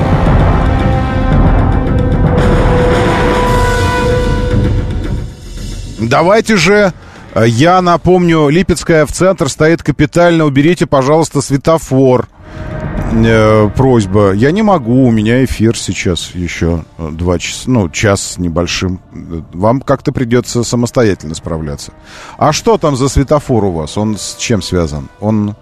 Давайте же, я напомню, Липецкая в центр стоит капитально. Уберите, пожалуйста, светофор. Просьба. Я не могу, у меня эфир сейчас еще 2 часа, час с небольшим. Вам как-то придется самостоятельно справляться. А что там за светофор у вас? Он с чем связан? Он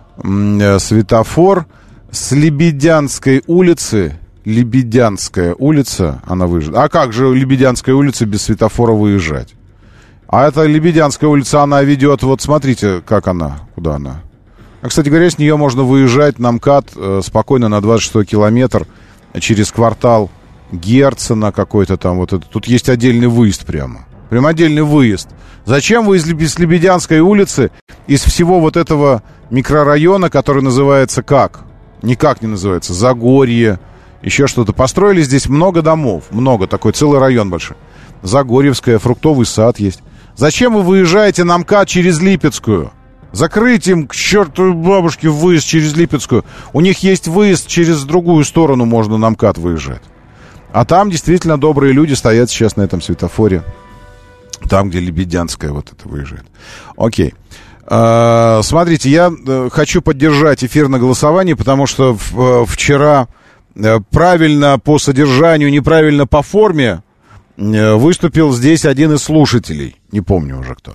светофор с Лебедянской улицы. Лебедянская улица, она выезжает. А как же Лебедянская улица без светофора выезжать? А эта Лебедянская улица, она ведет, вот смотрите, как она, куда она. Кстати говоря, с нее можно выезжать на МКАД спокойно на 26-й километр через квартал Герцена какой-то там. Вот это. Тут есть отдельный выезд прямо. Прям отдельный выезд. Зачем вы из Лебедянской улицы, из всего вот этого микрорайона, который называется как? Никак не называется. Загорье, еще что-то. Построили здесь много домов. Много. Такой целый район большой. Загорьевская, фруктовый сад есть. Зачем вы выезжаете на МКАД через Липецкую? Закрыть им к чертовой бабушке выезд через Липецкую. У них есть выезд через другую сторону, можно на МКАД выезжать. А там действительно добрые люди стоят сейчас на этом светофоре. Там, где Лебедянская вот это выезжает. Окей. Смотрите, я хочу поддержать эфир на голосовании, потому что вчера правильно по содержанию, неправильно по форме выступил здесь один из слушателей. Не помню уже кто.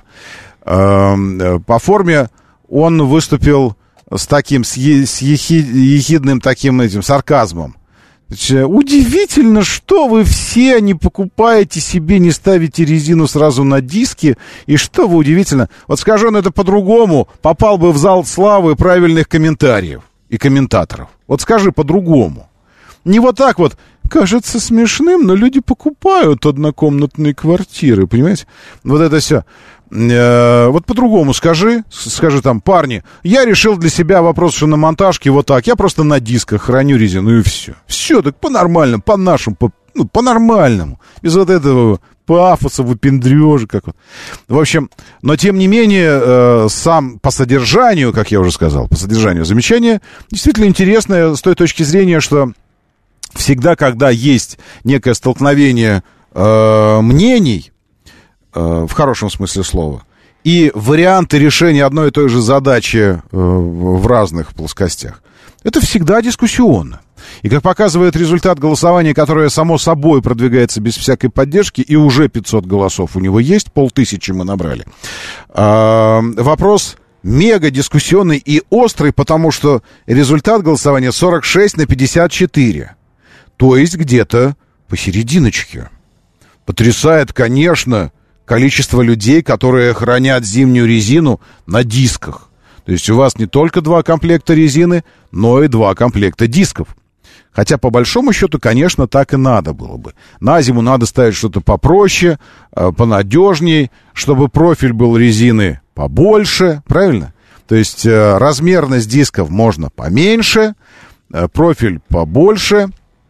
По форме он выступил с таким, с ехидным таким этим сарказмом. Удивительно, что вы все не покупаете себе, не ставите резину сразу на диски. И что вы удивительно. Вот скажу он это по-другому, попал бы в зал славы правильных комментариев и комментаторов. Вот скажи по-другому. Не вот так вот. Кажется смешным, но люди покупают однокомнатные квартиры, понимаете? Вот это все. Вот по-другому скажи там, парни, я решил для себя вопрос шиномонтажки вот так. Я просто на дисках храню резину и все. Все так по-нормальному, по-нашему, по-нормальному. Без вот этого пафоса, выпендрежа. Как вот. В общем, но тем не менее, сам по содержанию, как я уже сказал, по содержанию замечание действительно интересное с той точки зрения, что всегда, когда есть некое столкновение мнений, в хорошем смысле слова, и варианты решения одной и той же задачи в разных плоскостях, это всегда дискуссионно. И как показывает результат голосования, которое само собой продвигается без всякой поддержки, и уже 500 голосов у него есть, 500 мы набрали, вопрос мега дискуссионный и острый, потому что результат голосования 46-54. То есть где-то посерединочке. Потрясает, конечно, количество людей, которые хранят зимнюю резину на дисках. То есть у вас не только 2 комплекта резины, но и 2 комплекта дисков. Хотя, по большому счету, конечно, так и надо было бы. На зиму надо ставить что-то попроще, понадежней, чтобы профиль был резины побольше, правильно? То есть размерность дисков можно поменьше, профиль побольше.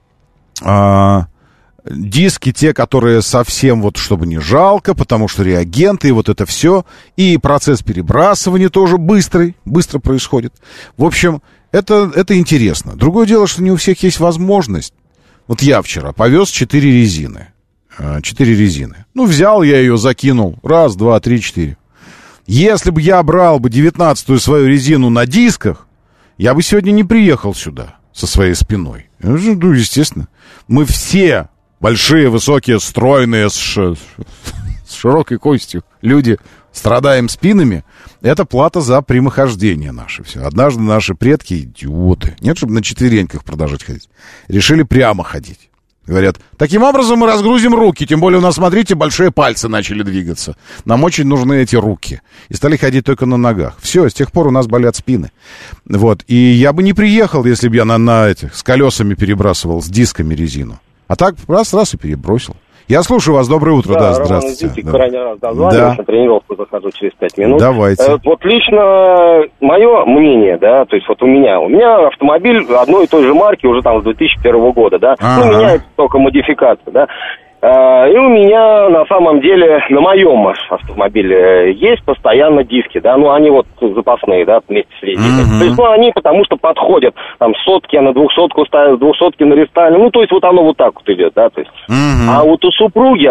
Диски те, которые совсем вот, чтобы не жалко, потому что реагенты и вот это все. И процесс перебрасывания тоже быстро происходит. В общем, это интересно. Другое дело, что не у всех есть возможность. Вот я вчера повез 4 резины. 4 резины. Взял я ее, закинул. 1, 2, 3, 4. Если бы я брал бы 19-ю свою резину на дисках, я бы сегодня не приехал сюда со своей спиной. Естественно. Мы все большие, высокие, стройные, с широкой костью люди страдаем спинами. Это плата за прямохождение наше все. Однажды наши предки, идиоты, нет, чтобы на четвереньках продолжать ходить, решили прямо ходить. Говорят, таким образом мы разгрузим руки, тем более у нас, смотрите, большие пальцы начали двигаться. Нам очень нужны эти руки. И стали ходить только на ногах. Все, с тех пор у нас болят спины. Вот, и я бы не приехал, если бы я на этих, с колесами перебрасывал, с дисками резину. А так раз и перебросил. Я слушаю вас, доброе утро, да, здравствуйте. Да. Крайний раз дозваниваюсь, на тренировку захожу через 5 минут. Давайте. Вот лично мое мнение, да, то есть вот у меня автомобиль одной и той же марки уже там с 2001 года, да, ну, меняется только модификация, да. И у меня на самом деле на моем автомобиле есть постоянно диски, да, ну они вот запасные, да, вместе с резиной. То есть, ну они потому что подходят, там сотки, я на 200-ку ставил, 200-ки на рестайле, ну то есть вот оно вот так вот идет, да, то есть. А вот у супруги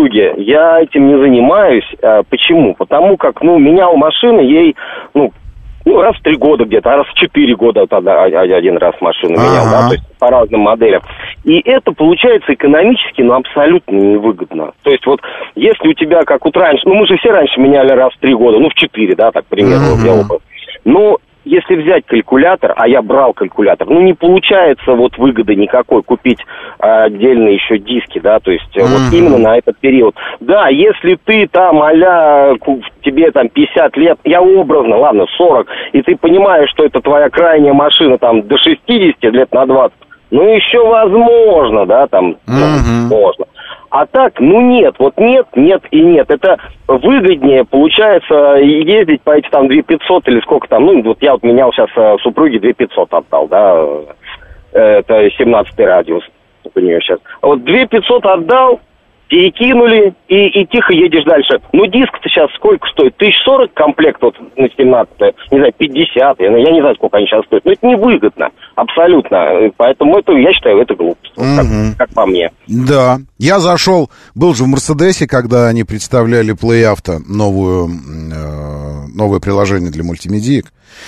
я этим не занимаюсь. Почему? Потому как, ну, менял машины ей, раз в 3 года где-то, раз в 4 года тогда один раз машину менял, да, то есть по разным моделям. И это получается экономически, абсолютно невыгодно. То есть вот если у тебя, как вот раньше, мы же все раньше меняли раз в 3 года, в 4, да, так, к примеру, я опыт. Но если взять калькулятор, а я брал калькулятор, не получается вот выгоды никакой купить отдельные еще диски, да, то есть вот именно на этот период. Да, если ты там тебе там 50 лет, я образно, ладно, 40, и ты понимаешь, что это твоя крайняя машина там до 60 лет на 20, еще возможно, да, там, можно. А так, нет, вот нет и нет. Это выгоднее, получается, ездить по эти там 2500 или сколько там, вот я вот менял сейчас супруге 2500 отдал, да, это 17-й радиус у нее сейчас. Вот 2500 отдал, перекинули, и тихо едешь дальше. Диск-то сейчас сколько стоит? 1040 комплект вот на 17-е, не знаю, 50, я не знаю, сколько они сейчас стоят. Но это невыгодно, абсолютно. Поэтому я считаю, это глупость, как по мне. Да, я был же в Мерседесе, когда они представляли Play Auto, новое приложение для мультимедиек.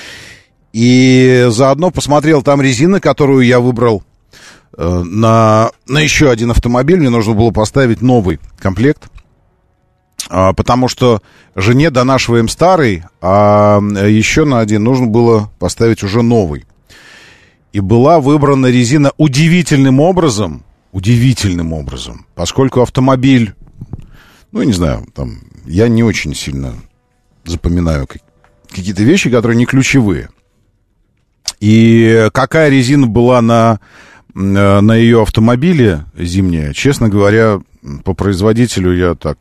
И заодно посмотрел там резины, которую я выбрал на еще один автомобиль. Мне нужно было поставить новый комплект, потому что жене донашиваем старый, а еще на один нужно было поставить уже новый. И была выбрана резина удивительным образом, поскольку автомобиль, не знаю, там, я не очень сильно запоминаю какие-то вещи, которые не ключевые. И какая резина была на ее автомобиле зимняя, честно говоря, по производителю я так,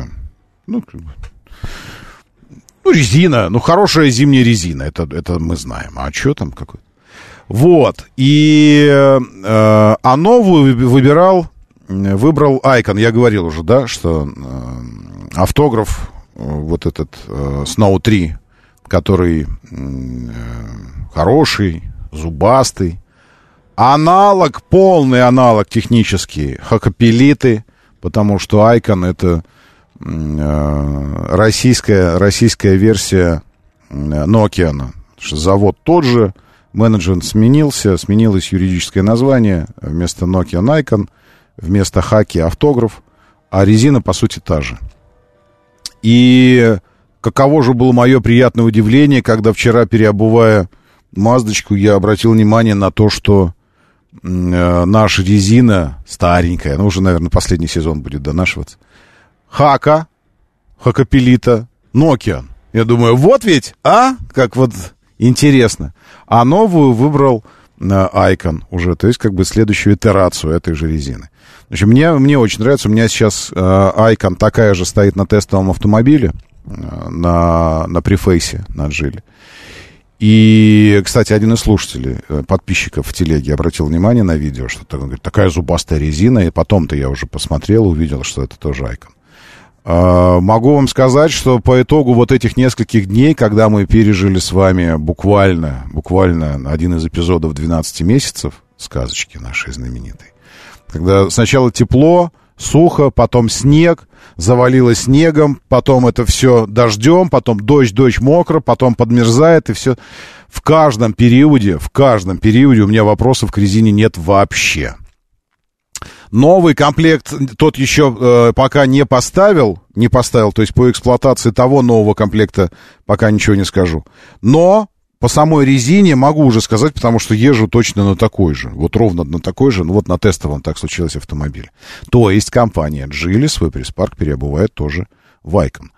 резина, хорошая зимняя резина, это мы знаем, а что там какой-то? Вот, и новую выбрал Icon, я говорил уже, да, что автограф, вот этот Snow 3, который хороший, зубастый, полный аналог технический, Хакапелиты, потому что Icon это российская версия Nokia. Завод тот же, менеджмент сменилось юридическое название, вместо Nokia Icon, вместо Хаки автограф, а резина по сути та же. И каково же было мое приятное удивление, когда вчера, переобувая Маздочку, я обратил внимание на то, что наша резина старенькая, уже, наверное, последний сезон будет донашиваться. Хакапелита, Nokia. Я думаю, вот ведь, как вот интересно. А новую выбрал Icon уже, то есть как бы следующую итерацию этой же резины. В общем, мне очень нравится. У меня сейчас Icon такая же стоит на тестовом автомобиле, на префейсе, на Джиле. И, кстати, один из слушателей, подписчиков в телеге, обратил внимание на видео, что говорит, такая зубастая резина, и потом-то я уже посмотрел, увидел, что это тоже Icon. Могу вам сказать, что по итогу вот этих нескольких дней, когда мы пережили с вами буквально один из эпизодов 12 месяцев сказочки нашей знаменитой, когда сначала тепло, сухо, потом снег, завалило снегом, потом это все дождем, потом дождь мокро, потом подмерзает, и все. В каждом периоде у меня вопросов к резине нет вообще. Новый комплект тот еще пока не поставил, то есть по эксплуатации того нового комплекта пока ничего не скажу. Но по самой резине могу уже сказать, потому что езжу точно на такой же. Вот ровно на такой же, ну вот на тестовом так случилось автомобиль. То есть компания Geely свой пресс-парк переобувает тоже в Icon.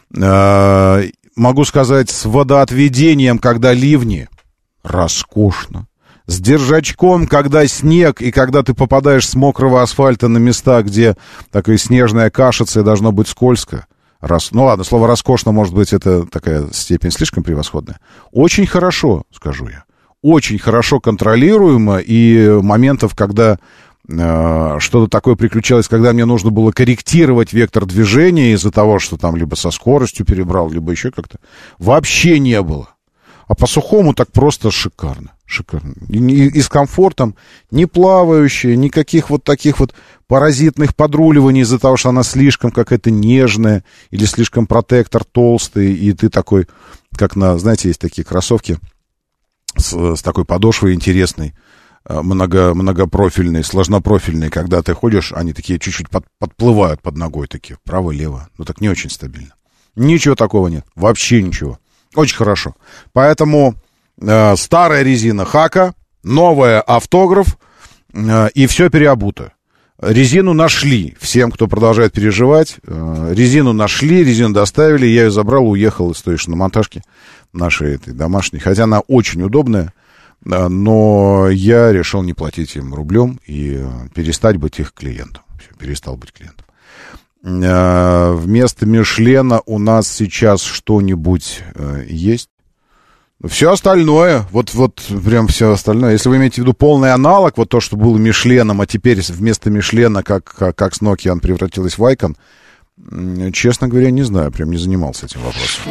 Могу сказать, с водоотведением, когда ливни, роскошно. С держачком, когда снег, и когда ты попадаешь с мокрого асфальта на места, где такая снежная кашица, и должно быть скользко. Ну ладно, слово «роскошно», может быть, это такая степень слишком превосходная. Очень хорошо, скажу я. Очень хорошо контролируемо, и моментов, когда что-то такое приключалось, когда мне нужно было корректировать вектор движения из-за того, что там либо со скоростью перебрал, либо еще как-то, вообще не было. А по сухому так просто шикарно. Шикарно. И с комфортом, не плавающая, никаких вот таких вот паразитных подруливаний из-за того, что она слишком какая-то нежная или слишком протектор толстый, и ты такой, как на, знаете, есть такие кроссовки с такой подошвой интересной, многопрофильные, сложнопрофильные, когда ты ходишь, они такие чуть-чуть подплывают под ногой, такие, вправо-лево. Ну, так не очень стабильно. Ничего такого нет. Вообще ничего. Очень хорошо. Поэтому старая резина Хака, новая автограф, и все переобуто. Резину нашли. Всем, кто продолжает переживать, резину нашли, резину доставили, я ее забрал, уехал из той шиномонтажки нашей этой домашней. Хотя она очень удобная, но я решил не платить им рублем и перестать быть их клиентом. Все, перестал быть клиентом. Вместо Мишлена у нас сейчас что-нибудь есть? Все остальное, вот прям все остальное. Если вы имеете в виду полный аналог, вот то, что было Мишленом, а теперь вместо Мишлена, как с Nokian превратилась в Icon, честно говоря, не знаю, прям не занимался этим вопросом.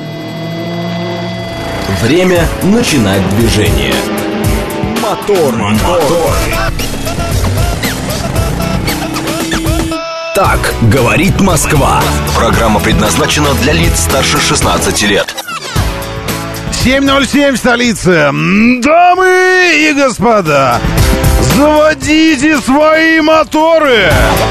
Время начинать движение. Мотор. Так говорит Москва. Программа предназначена для лиц старше 16 лет. 7:07 в столице. Дамы и господа, заводите свои моторы.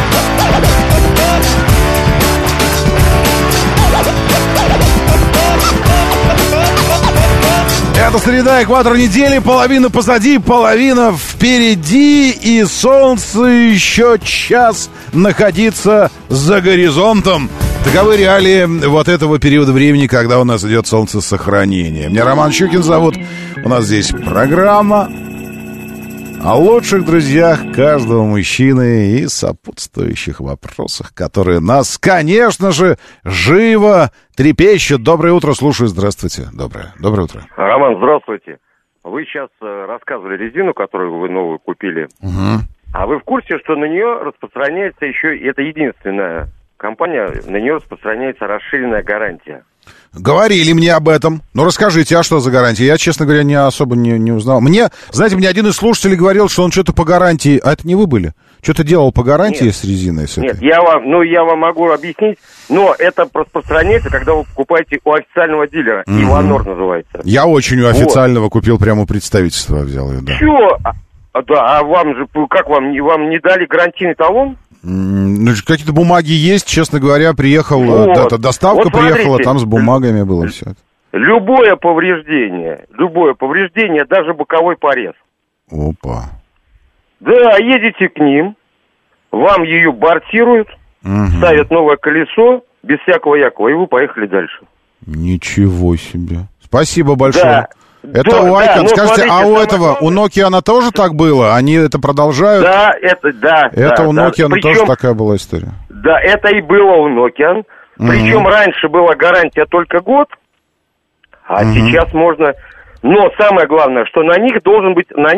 Это среда, экватор недели, половина позади, половина впереди, и солнце еще час находиться за горизонтом. Таковы реалии вот этого периода времени, когда у нас идет солнцесохранение. Меня Роман Щукин зовут. У нас здесь программа о лучших друзьях каждого мужчины и сопутствующих вопросах, которые нас, конечно же, живо трепещут. Доброе утро, слушаю. Здравствуйте. Доброе утро. Роман, здравствуйте. Вы сейчас рассказывали резину, которую вы новую купили. Угу. А вы в курсе, что на нее распространяется еще, это единственная компания, на нее распространяется расширенная гарантия? Говорили мне об этом. Ну, расскажите, а что за гарантия? Я, честно говоря, особо не узнал. Мне один из слушателей говорил, что он что-то по гарантии... А это не вы были? Что-то делал по гарантии с резиной? Нет, я вам могу объяснить, но это распространяется, когда вы покупаете у официального дилера. Иванор называется. Я очень у официального купил, прямо у представительства взял ее, да. Чё? А вам же, как вам не дали гарантийный талон? Ну, какие-то бумаги есть, честно говоря, приехал, доставка вот приехала, там с бумагами было все. Любое повреждение, даже боковой порез. Опа. Да, едете к ним, вам ее бортируют, ставят новое колесо, без всякого якова, и вы поехали дальше. Ничего себе. Спасибо большое. Да. Это у Icon. Скажите, смотрите, у этого, у Nokian тоже так было? Они это продолжают? Да, это у Nokian тоже такая была история. Да, это и было у Nokian. Причем раньше была гарантия только год, а сейчас можно... Но самое главное, что на них должен быть... На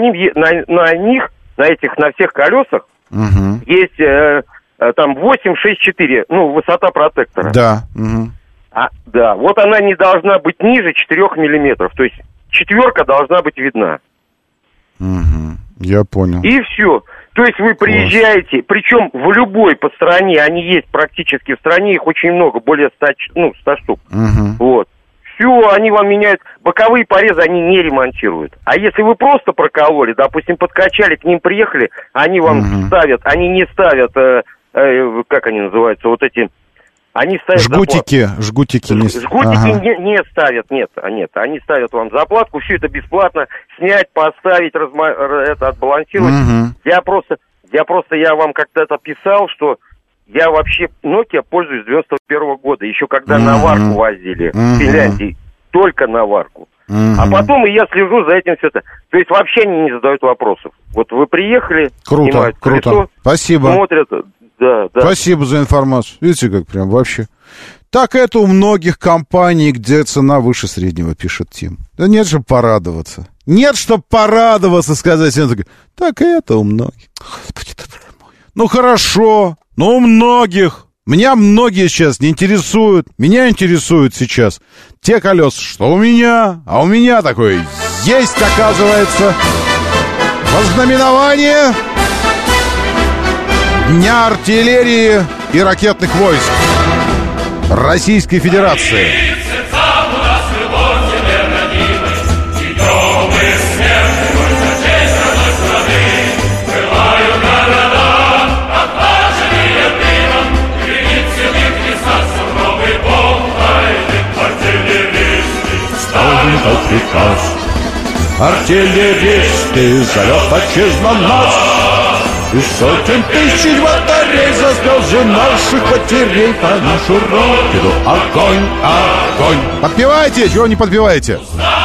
всех колесах есть там 8,64, высота протектора. Да. Да, вот она не должна быть ниже 4 миллиметров, то есть 4 должна быть видна. Я понял. И все. То есть вы приезжаете, причем в любой по стране, они есть практически в стране, их очень много, более 100 штук. Вот. Все, они вам меняют. Боковые порезы они не ремонтируют. А если вы просто прокололи, допустим, подкачали, к ним приехали, они вам ставят, они не ставят, как они называются, вот эти Они ставят жгутики не ставят, нет. Они ставят вам заплатку, все это бесплатно. Снять, поставить, это отбалансировать. Я вам как-то писал, что я вообще Nokia пользуюсь с 91 года, еще когда наварку возили в Финляндии, только наварку. А потом и я слежу за этим все это. То есть вообще они не задают вопросов. Вот вы приехали, снимают колесо, спасибо. Смотрят. Да. Спасибо за информацию. Видите, как прям вообще. Так это у многих компаний, где цена выше среднего, пишет Тим. Да нет, чтобы порадоваться. Нет, чтобы порадоваться, сказать. Так это у многих. Господи, ты мой. Ну хорошо, но у многих. Меня многие сейчас не интересуют. Меня интересуют сейчас те колеса, что у меня. А у меня такое есть, оказывается, вознаменование Дня артиллерии и ракетных войск Российской Федерации. Приказ. Артиллеристы зовет отчизна нас, и сотен тысяч батарей за слезы наших потерей по нашу родину. Огонь, огонь. Подпевайте, чего не подпеваете?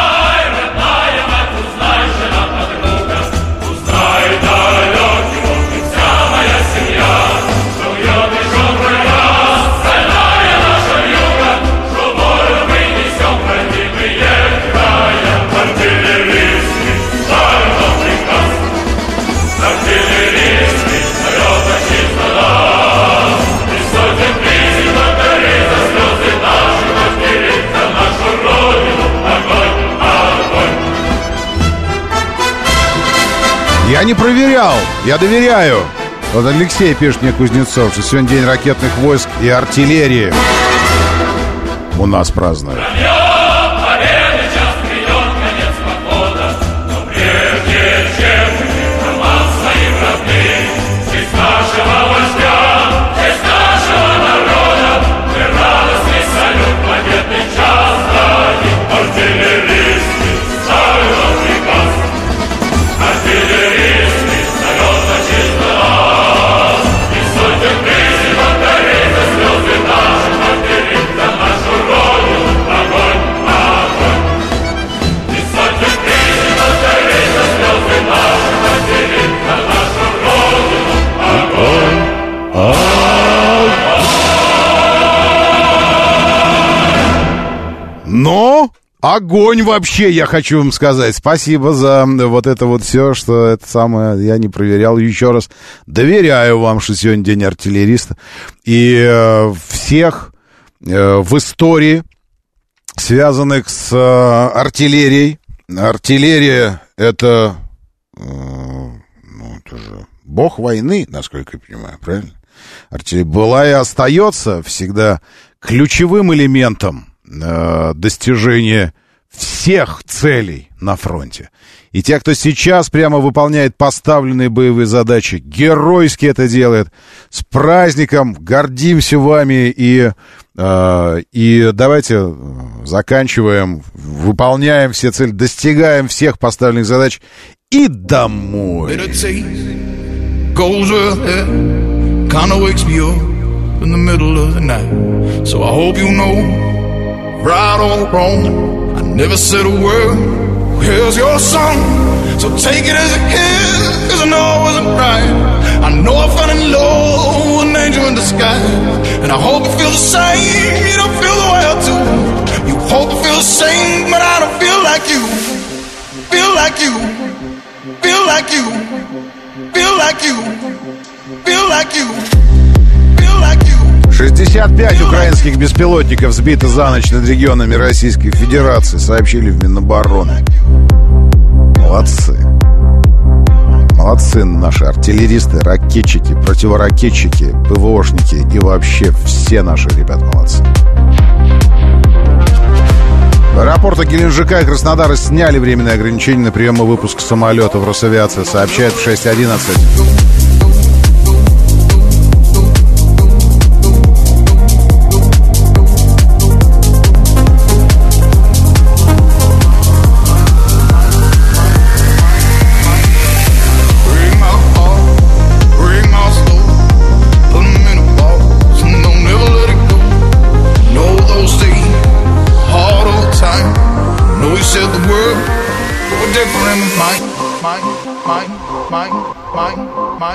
Я не проверял, я доверяю. Вот Алексей пишет мне, Кузнецов, что сегодня день ракетных войск и артиллерии у нас празднуют. Но огонь вообще, я хочу вам сказать. Спасибо за вот это вот все, что это самое я не проверял. Еще раз доверяю вам, что сегодня день артиллериста. И всех в истории, связанных с артиллерией. Артиллерия — это, это же бог войны, насколько я понимаю, правильно? Артиллерия была и остается всегда ключевым элементом достижения всех целей на фронте. И те, кто сейчас прямо выполняет поставленные боевые задачи, геройски это делает. С праздником, гордимся вами и давайте заканчиваем, выполняем все цели, достигаем всех поставленных задач и домой. Right or wrong, I never said a word. Here's your song, so take it as it is, 'cause I know I wasn't right. I know I fell in love with an angel in disguise, and I hope you feel the same. You don't feel the way I do. You hope you feel the same, but I don't feel like you. Feel like you. Feel like you. Feel like you. Feel like you. Feel like you. 65 украинских беспилотников сбито за ночь над регионами Российской Федерации, сообщили в Минобороны. Молодцы. Молодцы наши артиллеристы, ракетчики, противоракетчики, ПВОшники и вообще все наши ребята молодцы. В аэропортах Геленджика и Краснодара сняли временные ограничения на прием и выпуск самолетов. Росавиация сообщает в 6:11.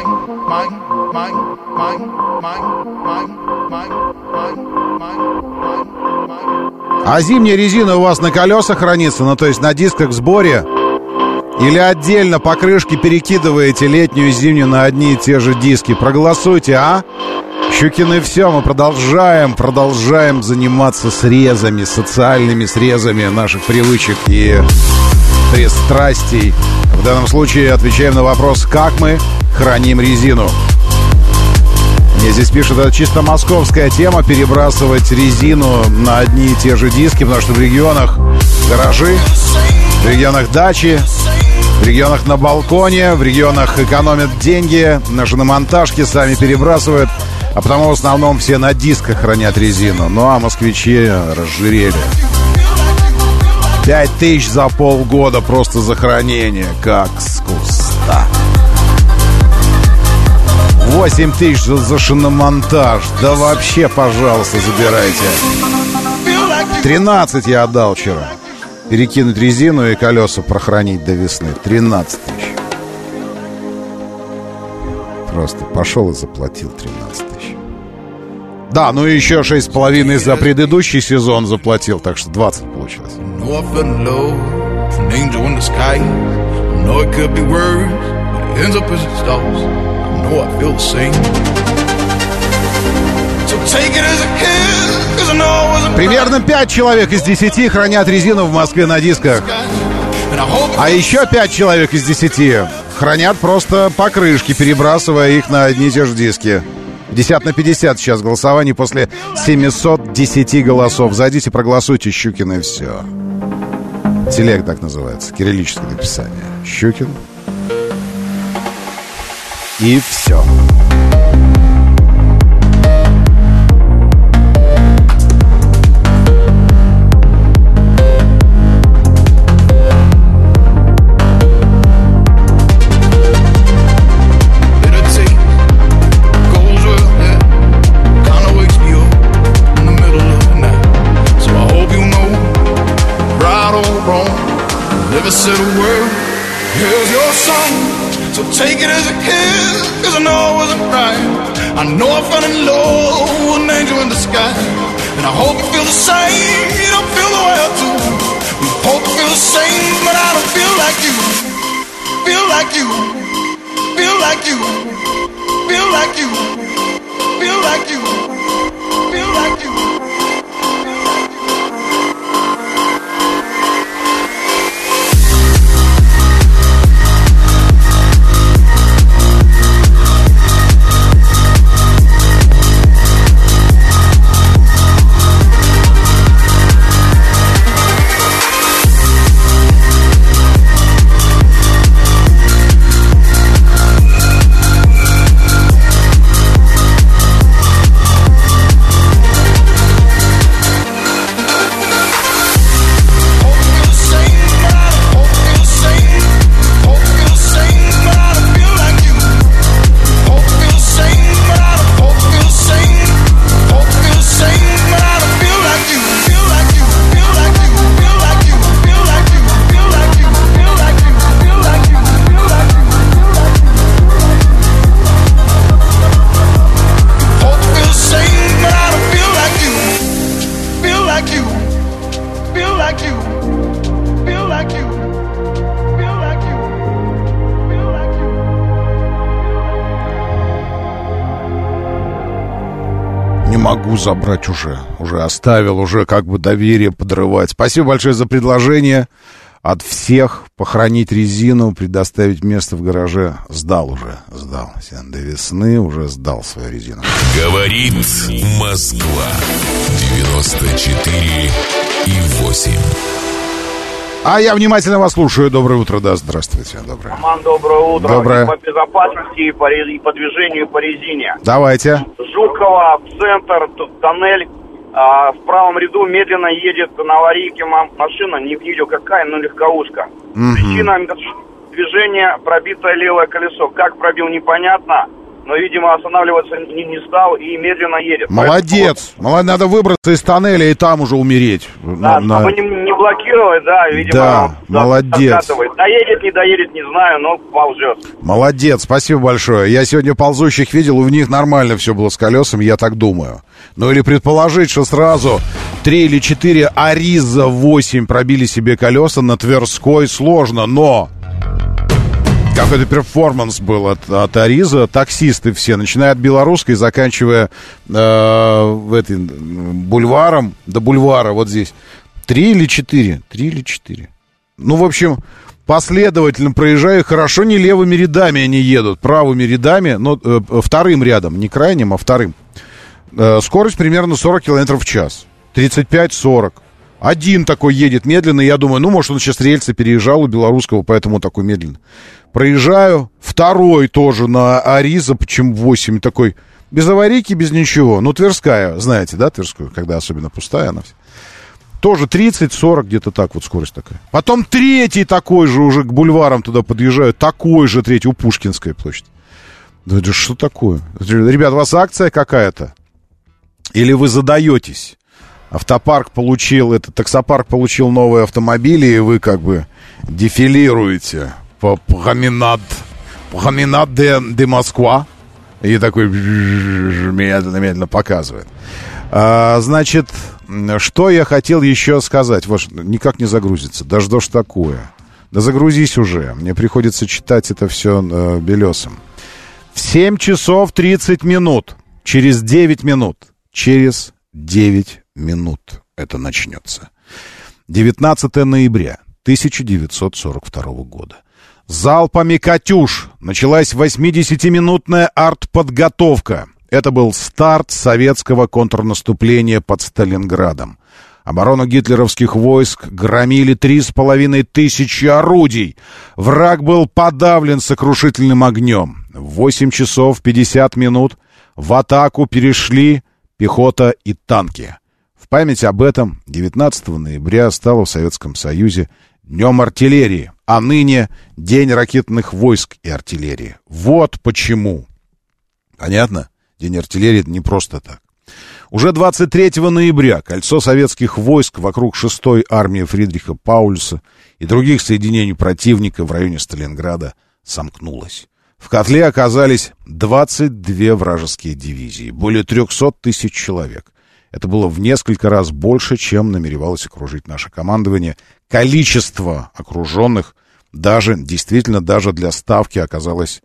А зимняя резина у вас на колесах хранится, ну то есть на дисках в сборе? Или отдельно покрышки перекидываете летнюю и зимнюю на одни и те же диски? Проголосуйте, а? Щукины, все, мы продолжаем заниматься срезами, социальными срезами наших привычек и пристрастий. В данном случае отвечаем на вопрос, как мы храним резину. Мне здесь пишут, это чисто московская тема, перебрасывать резину на одни и те же диски, потому что в регионах гаражи, в регионах дачи, в регионах на балконе, в регионах экономят деньги, на шиномонтажке сами перебрасывают, а потому в основном все на дисках хранят резину. Ну а москвичи разжирели. 5000 за полгода просто за хранение, как с куста. 8000 за шиномонтаж. Да вообще, пожалуйста, забирайте. 13 я отдал вчера. Перекинуть резину и колеса прохранить до весны. 13 тысяч. Просто пошел и заплатил 13 тысяч. Да, ну и еще 6,5 за предыдущий сезон заплатил, так что 20 получилось. Примерно 5 человек из 10 хранят резину в Москве на дисках. А еще 5 человек из 10 хранят просто покрышки, перебрасывая их на одни и те же диски. 50 на 50 сейчас голосований после 710 голосов. Зайдите, проголосуйте, Щукин, и все. Телег так называется, кириллическое написание. Щукин. И все. Said a word, here's your song. So take it as a kiss, cause I know I wasn't right. I know I fell in love with an angel in the sky. And I hope you feel the same, you don't feel the way I do. We both feel the same, but I don't feel like you. Feel like you, feel like you, feel like you, feel like you, feel like you. Могу забрать уже оставил, уже как бы доверие подрывать. Спасибо большое за предложение от всех. Похоронить резину, предоставить место в гараже. Сдал. До весны уже сдал свою резину. Говорит Москва 94,8. А я внимательно вас слушаю. Доброе утро, да, здравствуйте. Доброе. Роман, доброе утро. Доброе. По безопасности и по движению по резине. Давайте. Жукова, в центр, тут тоннель. В правом ряду медленно едет на аварийке машина, не видел какая, но легковушка. Причина движения — пробитое левое колесо. Как пробил, непонятно. Но, видимо, останавливаться не стал и медленно едет. Молодец. Надо выбраться из тоннеля и там уже умереть. Да, чтобы не заблокировать, да, видимо. Да, молодец. Доедет, не доедет, не знаю, но ползет. Молодец, спасибо большое. Я сегодня ползущих видел, у них нормально все было с колесами, я так думаю. Ну или предположить, что сразу 3 или 4 Ариза 8 пробили себе колеса на Тверской, сложно, но... Какой-то перформанс был от Ариза. Таксисты все, начиная от Белорусской, заканчивая бульваром, до бульвара вот здесь. 3 или 4? Ну, в общем, последовательно проезжая, хорошо не левыми рядами они едут, правыми рядами, но вторым рядом, не крайним, а вторым. Скорость примерно 40 км в час. 35-40. Один такой едет медленно, я думаю, ну, может, он сейчас рельсы переезжал у Белорусского, поэтому такой медленно. Проезжаю, второй тоже на Ариза, почему 8, такой, без аварийки, без ничего. Ну, Тверская, знаете, да, Тверскую, когда особенно пустая она вся. Тоже 30-40, где-то так вот скорость такая. Потом третий такой же уже к бульварам туда подъезжаю, такой же третий у Пушкинской площади. Да это что такое? Ребят, у вас акция какая-то? Или вы задаетесь? Таксопарк получил новые автомобили, и вы как бы дефилируете по променад де Москва. И такой медленно показывает. Значит, что я хотел еще сказать? Никак не загрузится. Да что ж такое? Да загрузись уже. Мне приходится читать это все белесом. В 7 часов 30 минут. Через 9 минут. Через 9 минут это начнется. 19 ноября 1942 года. Залпами «Катюш» началась 80-минутная артподготовка. Это был старт советского контрнаступления под Сталинградом. Оборону гитлеровских войск громили 3500 орудий. Враг был подавлен сокрушительным огнем. В 8 часов 50 минут в атаку перешли пехота и танки. В память об этом 19 ноября стало в Советском Союзе Днем артиллерии, а ныне День ракетных войск и артиллерии. Вот почему. Понятно? День артиллерии — это не просто так. Уже 23 ноября кольцо советских войск вокруг 6-й армии Фридриха Паульса и других соединений противника в районе Сталинграда сомкнулось. В котле оказались 22 вражеские дивизии, более 300 тысяч человек. Это было в несколько раз больше, чем намеревалось окружить наше командование. Количество окруженных действительно даже для Ставки оказалось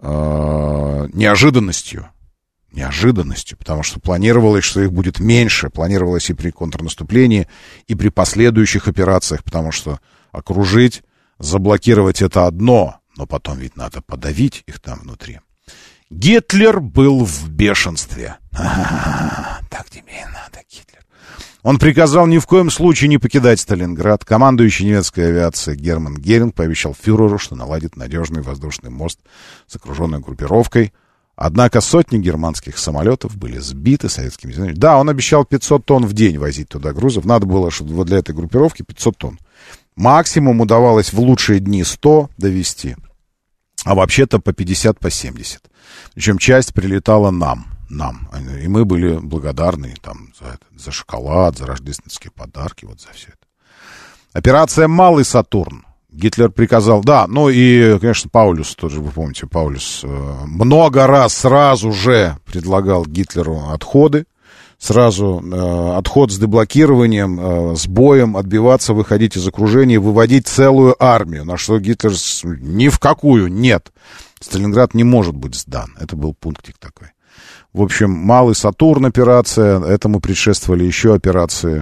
неожиданностью. Неожиданностью, потому что планировалось, что их будет меньше. Планировалось и при контрнаступлении, и при последующих операциях, потому что окружить, заблокировать — это одно, но потом ведь надо подавить их там внутри. Гитлер был в бешенстве. Так тебе и надо, Гитлер. Он приказал ни в коем случае не покидать Сталинград. Командующий немецкой авиацией Герман Геринг пообещал фюреру, что наладит надежный воздушный мост с окруженной группировкой. Однако сотни германских самолетов были сбиты советскими зенитами. Да, он обещал 500 тонн в день возить туда грузов. Надо было, чтобы вот для этой группировки 500 тонн. Максимум удавалось в лучшие дни 100 довести. А вообще-то по 50, по 70. Причем часть прилетала нам. И мы были благодарны там за шоколад, за рождественские подарки, вот за все это. Операция «Малый Сатурн». Гитлер приказал, и, конечно, Паулюс, тоже, вы помните, Паулюс много раз сразу же предлагал Гитлеру отходы. Сразу отход с деблокированием, с боем, отбиваться, выходить из окружения, выводить целую армию. На что Гитлер ни в какую, нет. Сталинград не может быть сдан. Это был пунктик такой. В общем, «Малый Сатурн» операция, этому предшествовали еще операции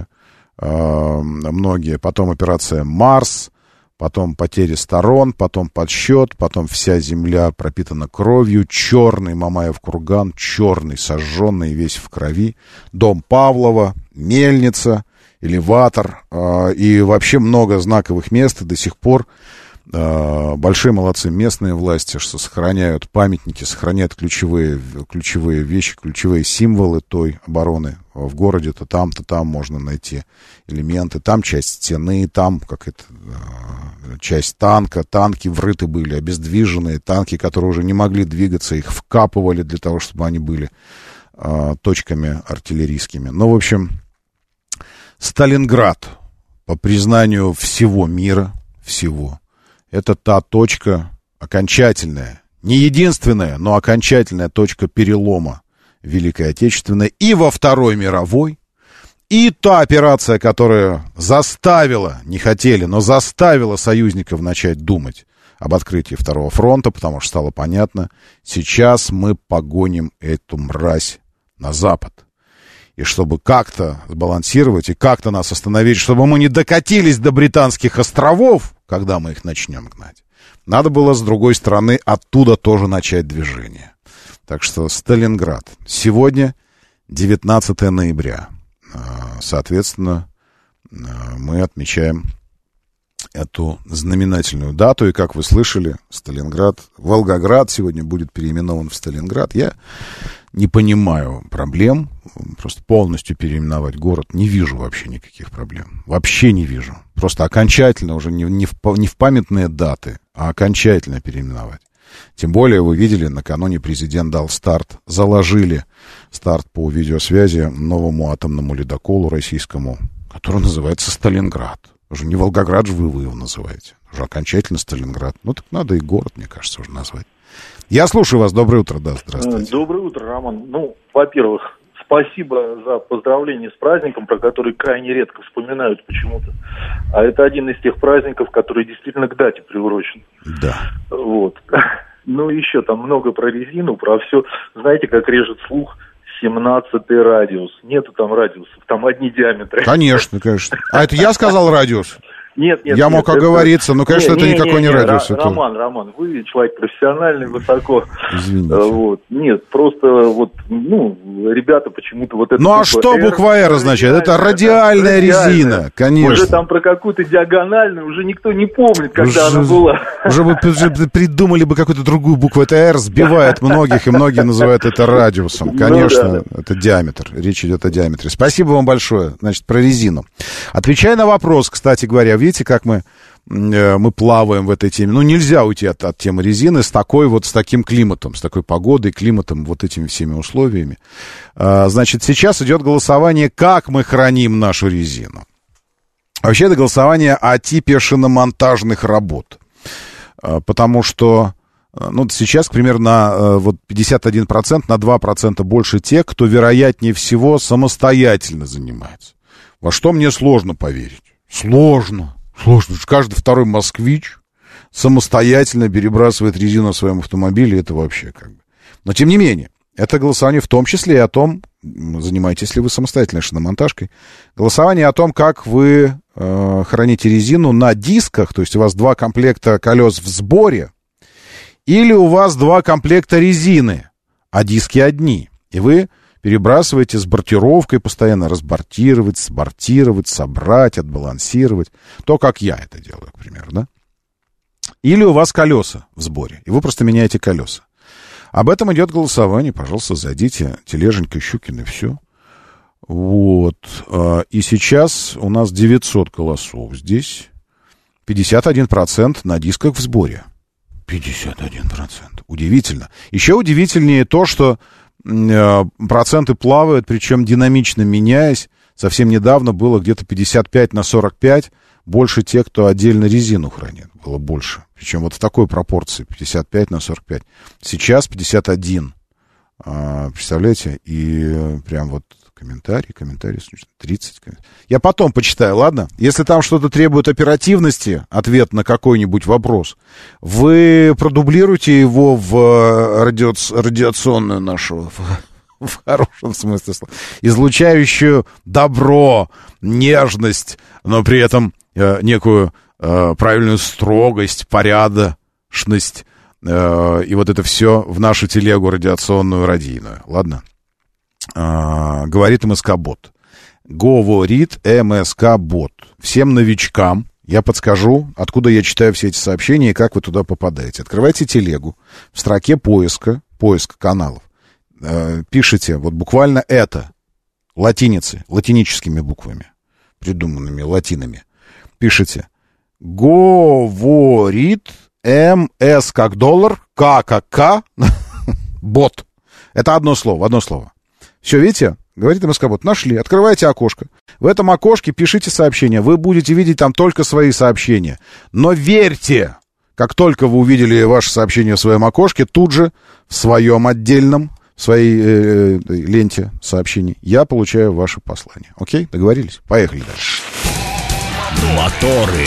многие. Потом операция «Марс», потом потери сторон, потом подсчет, потом вся земля пропитана кровью, черный Мамаев курган, черный, сожженный, весь в крови, дом Павлова, мельница, элеватор, и вообще много знаковых мест, и до сих пор большие молодцы местные власти, что сохраняют памятники, сохраняют ключевые вещи, ключевые символы той обороны. В городе то там можно найти элементы. Там часть стены, там часть танка. Танки врыты были, обездвиженные. Танки, которые уже не могли двигаться, их вкапывали для того, чтобы они были точками артиллерийскими. В общем, Сталинград по признанию всего мира, всего, это та точка окончательная, не единственная, но окончательная точка перелома Великой Отечественной и во Второй мировой. И та операция, которая заставила, не хотели, но заставила союзников начать думать об открытии Второго фронта, потому что стало понятно, сейчас мы погоним эту мразь на Запад. И чтобы как-то сбалансировать и как-то нас остановить, чтобы мы не докатились до Британских островов, когда мы их начнем гнать, надо было, с другой стороны, оттуда тоже начать движение. Так что Сталинград. Сегодня 19 ноября. Соответственно, мы отмечаем эту знаменательную дату. И, как вы слышали, Сталинград, Волгоград сегодня будет переименован в Сталинград. Я не понимаю проблем. Просто полностью переименовать город не вижу вообще никаких проблем. Вообще не вижу. Просто окончательно, уже не в памятные даты, а окончательно переименовать. Тем более, вы видели, накануне президент дал старт, заложили старт по видеосвязи новому атомному ледоколу российскому, который называется Сталинград. Уже не Волгоград же вы его называете, уже окончательно Сталинград. Ну, так надо и город, мне кажется, уже назвать. Я слушаю вас. Доброе утро, да, здравствуйте. Доброе утро, Роман. Ну, во-первых, спасибо за поздравление с праздником, про который крайне редко вспоминают почему-то. А это один из тех праздников, который действительно к дате приурочен. Да. Вот. Ну, еще там много про резину, про все. Знаете, как режет слух 17-й радиус. Нету там радиусов, там одни диаметры. Конечно, конечно. А это я сказал радиус? Нет. Я мог оговориться, но, конечно, это никакой не радиус. Роман, вы человек профессиональный, высоко. Извините. Вот. Нет, просто вот, ребята почему-то вот это... Ну, а что буква «Р» означает? Это радиальная резина, конечно. Уже там про какую-то диагональную, уже никто не помнит, когда она была. Уже придумали бы какую-то другую букву. Это «Р» сбивает многих, и многие называют это радиусом. Конечно, это диаметр. Речь идет о диаметре. Спасибо вам большое. Значит, про резину. Отвечая на вопрос, кстати говоря, видите, как мы плаваем в этой теме. Ну, нельзя уйти от темы резины с таким климатом, с такой погодой, климатом, вот этими всеми условиями. Значит, сейчас идет голосование, как мы храним нашу резину. Вообще, это голосование о типе шиномонтажных работ. Потому что, сейчас, к примеру, на 51%, на 2% больше тех, кто, вероятнее всего, самостоятельно занимается. Во что мне сложно поверить. Сложно. Каждый второй москвич самостоятельно перебрасывает резину в своем автомобиле. Это вообще как бы... Но, тем не менее, это голосование в том числе и о том, занимаетесь ли вы самостоятельной шиномонтажкой, голосование о том, как вы храните резину на дисках, то есть у вас 2 комплекта колес в сборе, или у вас 2 комплекта резины, а диски одни, и вы перебрасываете с бортировкой, постоянно разбортировать, сбортировать, собрать, отбалансировать. То, как я это делаю, к примеру, да? Или у вас колеса в сборе, и вы просто меняете колеса. Об этом идет голосование. Пожалуйста, зайдите, Тележенька, Щукин, и все. Вот. И сейчас у нас 900 голосов здесь. 51% на дисках в сборе. 51%. Удивительно. Еще удивительнее то, что проценты плавают, причем динамично меняясь. Совсем недавно было где-то 55/45. Больше тех, кто отдельно резину хранит. Было больше. Причем вот в такой пропорции. 55/45. Сейчас 51. Представляете? И прям вот комментарий, 30. Я потом почитаю, ладно? Если там что-то требует оперативности, ответ на какой-нибудь вопрос, вы продублируйте его в радиационную нашу, в хорошем смысле слова, излучающую добро, нежность, но при этом некую правильную строгость, порядочность, и вот это все в нашу телегу радиационную радийную, ладно? Говорит МСК-бот. Говорит МСК-бот. Всем новичкам я подскажу, откуда я читаю все эти сообщения и как вы туда попадаете. Открывайте телегу, в строке поиск каналов. Пишите вот буквально это, латиническими буквами, придуманными латинами. Пишите говорит МС как доллар, К как К, бот. Это одно слово. Все, видите? говорит МСК-бот, нашли. Открывайте окошко. В этом окошке пишите сообщения. Вы будете видеть там только свои сообщения. Но верьте, как только вы увидели ваше сообщение в своем окошке, тут же в своем отдельном, в своей ленте сообщений я получаю ваше послание. Окей? Договорились? Поехали дальше. Моторы.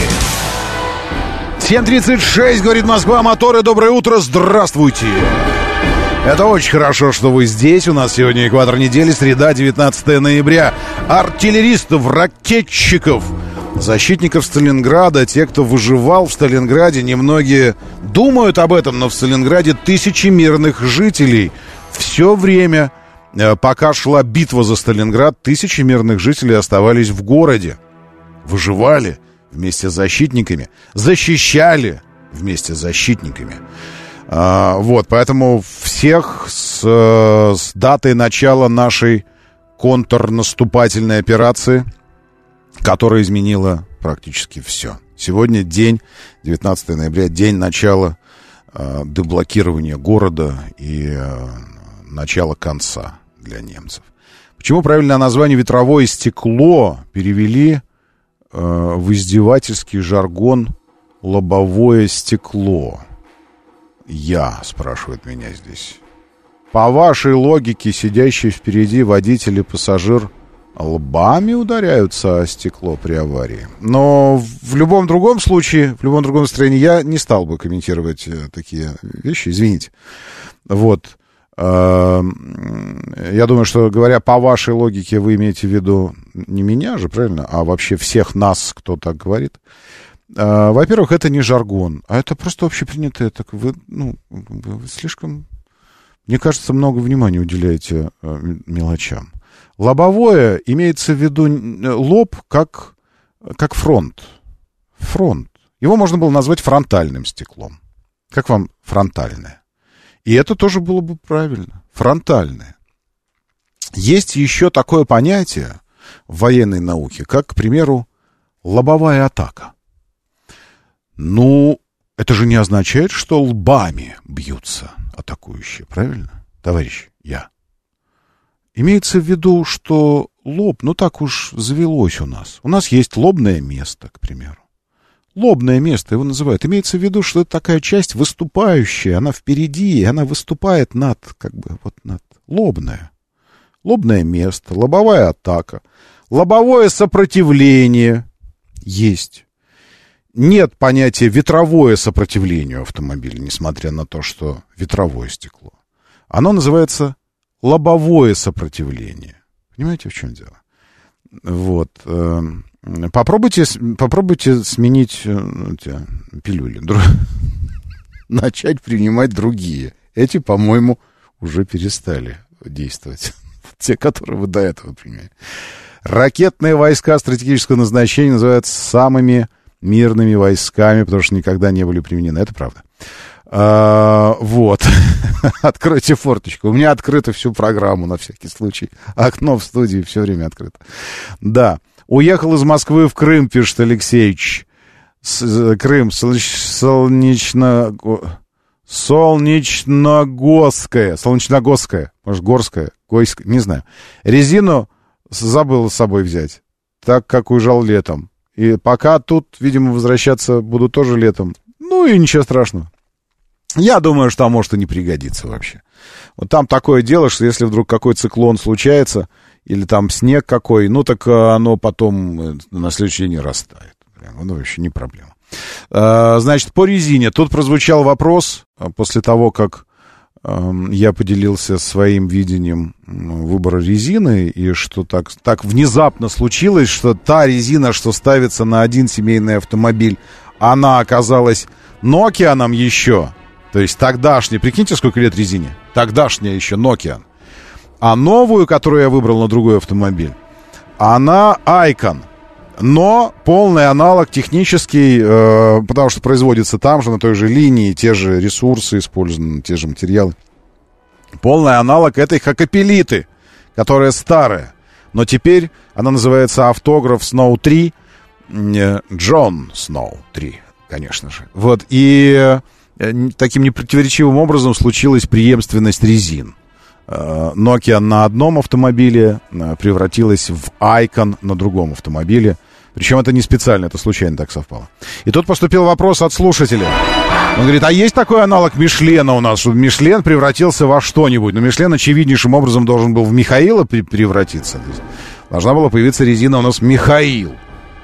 7:36, говорит Москва, моторы, доброе утро, здравствуйте. Это очень хорошо, что вы здесь. У нас сегодня экватор недели, среда, 19 ноября. Артиллеристов, ракетчиков, защитников Сталинграда, те, кто выживал в Сталинграде, немногие думают об этом, но в Сталинграде тысячи мирных жителей. Все время, пока шла битва за Сталинград, тысячи мирных жителей оставались в городе. Выживали вместе с защитниками, защищали вместе с защитниками. Вот, поэтому всех с датой начала нашей контрнаступательной операции, которая изменила практически все. Сегодня день, 19 ноября, день начала деблокирования города и начала конца для немцев. Почему правильное название «ветровое стекло» перевели в издевательский жаргон «лобовое стекло»? Спрашивает меня здесь. По вашей логике, сидящий впереди водитель и пассажир лбами ударяются о стекло при аварии. Но в любом другом случае, в любом другом настроении я не стал бы комментировать такие вещи, извините. Вот. Я думаю, что, говоря по вашей логике, вы имеете в виду не меня же, правильно? А вообще всех нас, кто так говорит. Во-первых, это не жаргон, а это просто общепринятое. Так вы слишком, мне кажется, много внимания уделяете мелочам. Лобовое имеется в виду лоб как фронт. Фронт. Его можно было назвать фронтальным стеклом. Как вам фронтальное? И это тоже было бы правильно. Фронтальное. Есть еще такое понятие в военной науке, как, к примеру, лобовая атака. Ну, это же не означает, что лбами бьются атакующие, правильно, товарищ? Имеется в виду, что лоб, так уж завелось у нас. У нас есть лобное место, к примеру. Лобное место его называют. Имеется в виду, что это такая часть выступающая, она впереди, она выступает над лобное. Лобное место, лобовая атака, лобовое сопротивление есть. Нет понятия ветровое сопротивление автомобиля, несмотря на то, что ветровое стекло. Оно называется лобовое сопротивление. Понимаете, в чем дело? Вот. Попробуйте сменить пилюли. Начать принимать другие. Эти, по-моему, уже перестали действовать. Те, которые вы до этого приняли. Ракетные войска стратегического назначения называются самыми мирными войсками, потому что никогда не были применены. Это правда. Вот. Откройте форточку. У меня открыто всю программу на всякий случай. Окно в студии все время открыто. Да. Уехал из Москвы в Крым, пишет Алексеевич. Крым. Солнечногорская. Может, Горская. Гойская. Не знаю. Резину забыл с собой взять. Так как уезжал летом. И пока тут, видимо, возвращаться буду тоже летом. Ну и ничего страшного. Я думаю, что там может и не пригодится вообще. Вот там такое дело, что если вдруг какой циклон случается, или там снег какой, так оно потом на следующий день растает. Ну, вообще не проблема. Значит, по резине. Тут прозвучал вопрос после того, как я поделился своим видением выбора резины, и что так внезапно случилось, что та резина, что ставится на один семейный автомобиль, она оказалась Nokian еще. То есть тогдашняя, прикиньте, сколько лет резине, тогдашняя еще Nokian. А новую, которую я выбрал на другой автомобиль, она Icon. Но полный аналог технический, потому что производится там же, на той же линии, те же ресурсы использованы, те же материалы. Полный аналог этой Хакапелиты, которая старая. Но теперь она называется автограф Snow 3, Джон Сноу 3, конечно же. Вот, и таким непротиворечивым образом случилась преемственность резин. Nokia на одном автомобиле превратилась в Icon на другом автомобиле. Причем это не специально, это случайно так совпало. И тут поступил вопрос от слушателя. Он говорит, а есть такой аналог Мишлена у нас, чтобы Мишлен превратился во что-нибудь? Но Мишлен очевиднейшим образом должен был в Михаила превратиться. То есть должна была появиться резина у нас Михаил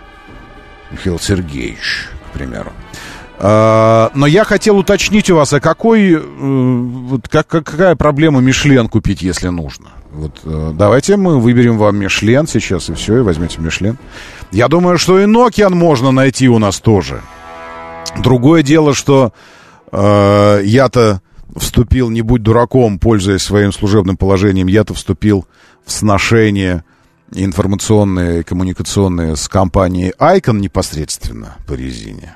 Сергеевич, к примеру. Но я хотел уточнить у вас, а какая проблема Мишлен купить, если нужно? Вот, давайте мы выберем вам Мишлен сейчас, и все, и возьмете Мишлен. Я думаю, что и Nokian можно найти у нас тоже. Другое дело, что я-то вступил, не будь дураком, пользуясь своим служебным положением, я-то вступил в сношение информационные, коммуникационные с компанией Icon непосредственно по резине.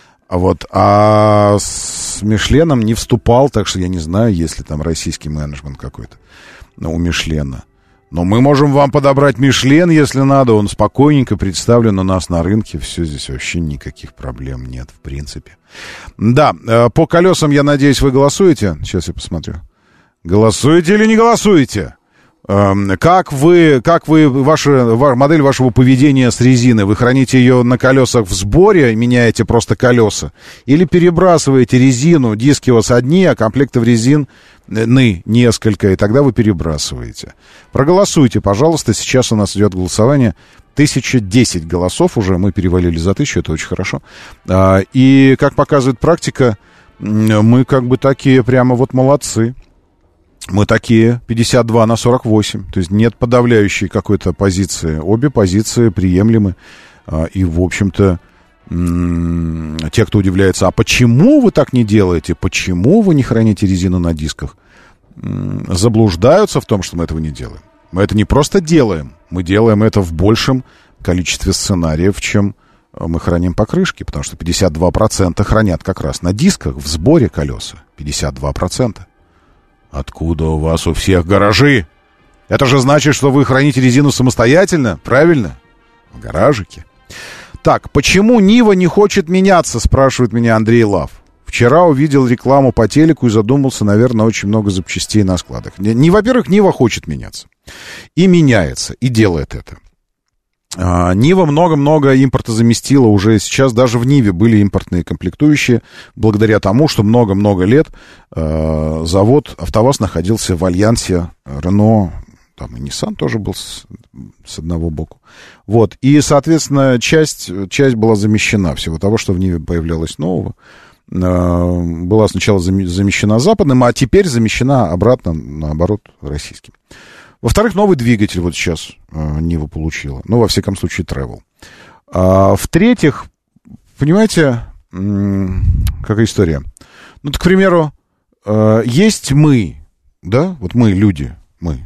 А с Мишленом не вступал, так что я не знаю, есть ли там российский менеджмент какой-то у Мишлена. Но мы можем вам подобрать Мишлен, если надо. Он спокойненько представлен у нас на рынке. Все, здесь вообще никаких проблем нет, в принципе. Да, по колесам, я надеюсь, вы голосуете. Сейчас я посмотрю. Голосуете или не голосуете? Как вы модель вашего поведения с резиной? Вы храните ее на колесах в сборе, меняете просто колеса? Или перебрасываете резину, диски у вас одни, а комплектов резин несколько, и тогда вы перебрасываете? Проголосуйте, пожалуйста, сейчас у нас идет голосование. 1010 голосов уже, мы перевалили за 1000, это очень хорошо. И, как показывает практика, мы как бы такие прямо вот молодцы. Мы такие 52-48, то есть нет подавляющей какой-то позиции. Обе позиции приемлемы. И, в общем-то, те, кто удивляется, а почему вы так не делаете, почему вы не храните резину на дисках, заблуждаются в том, что мы этого не делаем. Мы это не просто делаем, мы делаем это в большем количестве сценариев, чем мы храним покрышки, потому что 52% хранят как раз на дисках, в сборе колеса. 52%. Откуда у вас у всех гаражи? Это же значит, что вы храните резину самостоятельно, правильно? В гаражике. Так, почему Нива не хочет меняться, спрашивает меня Андрей Лав. Вчера увидел рекламу по телеку и задумался, наверное, очень много запчастей на складах. Во-первых, Нива хочет меняться. И меняется, и делает это. Нива много-много импорта заместила уже сейчас. Даже в Ниве были импортные комплектующие, благодаря тому, что много-много лет завод АвтоВАЗ находился в альянсе Рено, там и Nissan тоже был с одного боку. Вот. И, соответственно, часть была замещена всего того, что в Ниве появлялось нового. Была сначала замещена западным, а теперь замещена обратно, наоборот, российским. Во-вторых, новый двигатель вот сейчас Нива получила. Ну, во всяком случае, Travel. В-третьих, понимаете, какая история? Ну, так, к примеру, есть мы, да, вот мы люди.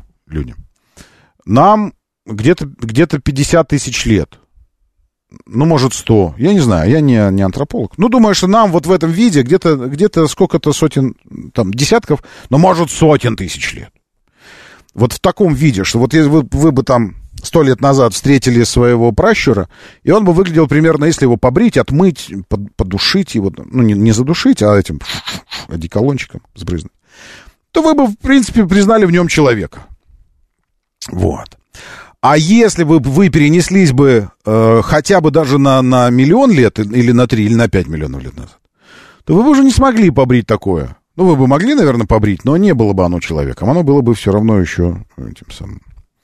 Нам где-то 50 тысяч лет. Ну, может, 100. Я не знаю, я не антрополог. Ну, думаю, что нам вот в этом виде где-то сколько-то сотен, там, десятков, но, может, сотен тысяч лет. Вот в таком виде, что вот вы бы там 100 лет назад встретили своего пращура, и он бы выглядел примерно, если его побрить, отмыть, подушить его, ну, не задушить, а этим одеколончиком сбрызнуть, то вы бы, в принципе, признали в нем человека. Вот. А если бы вы перенеслись бы хотя бы даже на миллион лет, или на 3, или на 5 миллионов лет назад, то вы бы уже не смогли побрить такое. Ну, вы бы могли, наверное, побрить, но не было бы оно человеком. Оно было бы все равно еще этим самым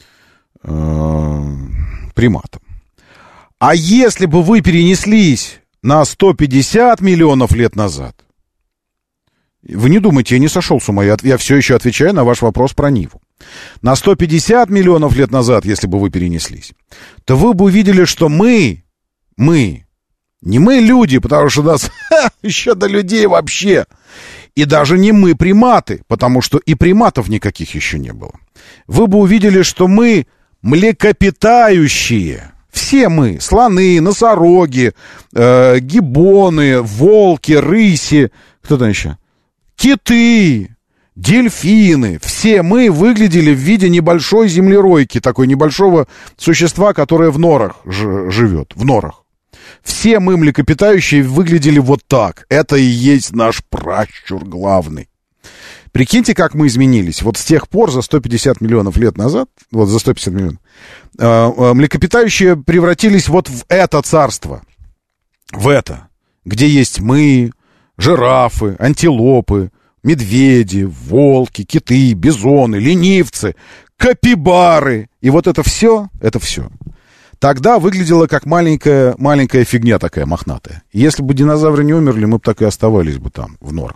приматом. А если бы вы перенеслись на 150 миллионов лет назад, вы не думайте, я не сошел с ума, я все еще отвечаю на ваш вопрос про Ниву. На 150 миллионов лет назад, если бы вы перенеслись, то вы бы увидели, что не мы люди, потому что нас еще до людей вообще. И даже не мы приматы, потому что и приматов никаких еще не было. Вы бы увидели, что мы млекопитающие. Все мы. Слоны, носороги, гиббоны, волки, рыси. Кто там еще? Киты, дельфины. Все мы выглядели в виде небольшой землеройки, такой небольшого существа, которое в норах живет. В норах. Все мы, млекопитающие, выглядели вот так. Это и есть наш пращур главный. Прикиньте, как мы изменились. Вот с тех пор, за 150 миллионов лет назад, вот за 150 миллионов, млекопитающие превратились вот в это царство. В это. Где есть мы, жирафы, антилопы, медведи, волки, киты, бизоны, ленивцы, капибары. И вот это все. Тогда выглядело как маленькая фигня такая мохнатая. И если бы динозавры не умерли, мы бы так и оставались бы там, в норах.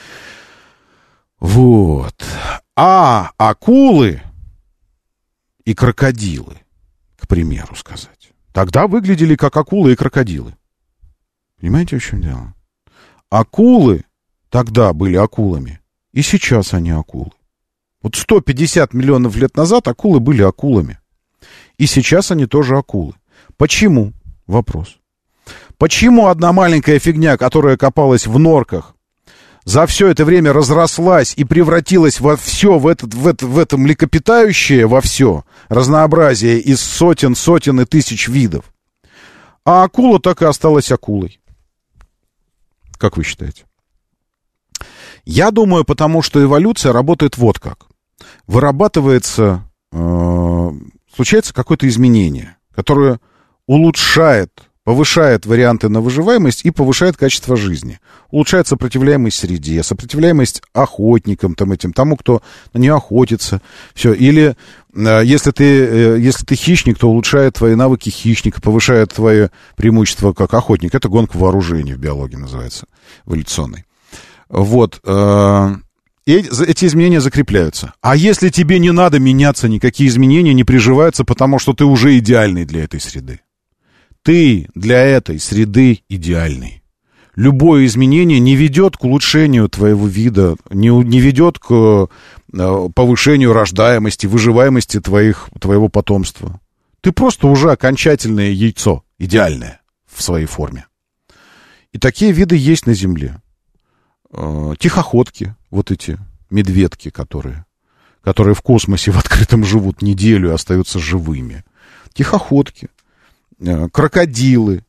Вот. А акулы и крокодилы, к примеру сказать, тогда выглядели как акулы и крокодилы. Понимаете, в чем дело? Акулы тогда были акулами, и сейчас они акулы. Вот 150 миллионов лет назад акулы были акулами. И сейчас они тоже акулы. Почему? Вопрос. Почему одна маленькая фигня, которая копалась в норках, за все это время разрослась и превратилась во все, в это млекопитающее, во все разнообразие из сотен и тысяч видов, а акула так и осталась акулой? Как вы считаете? Я думаю, потому что эволюция работает вот как. Вырабатывается, случается какое-то изменение, которое улучшает, повышает варианты на выживаемость и повышает качество жизни. Улучшает сопротивляемость среде, сопротивляемость охотникам, тому, кто на нее охотится. Все. Или если ты хищник, то улучшает твои навыки хищника, повышает твое преимущество как охотник. Это гонка вооружений в биологии называется, эволюционной. Вот. Эти изменения закрепляются. А если тебе не надо меняться, никакие изменения не приживаются, потому что ты уже идеальный для этой среды. Ты для этой среды идеальный. Любое изменение не ведет к улучшению твоего вида, не ведет к повышению рождаемости, выживаемости твоего потомства. Ты просто уже окончательное яйцо, идеальное в своей форме. И такие виды есть на Земле. Тихоходки, вот эти медведки, которые в космосе в открытом живут неделю и остаются живыми. Тихоходки. Крокодилы,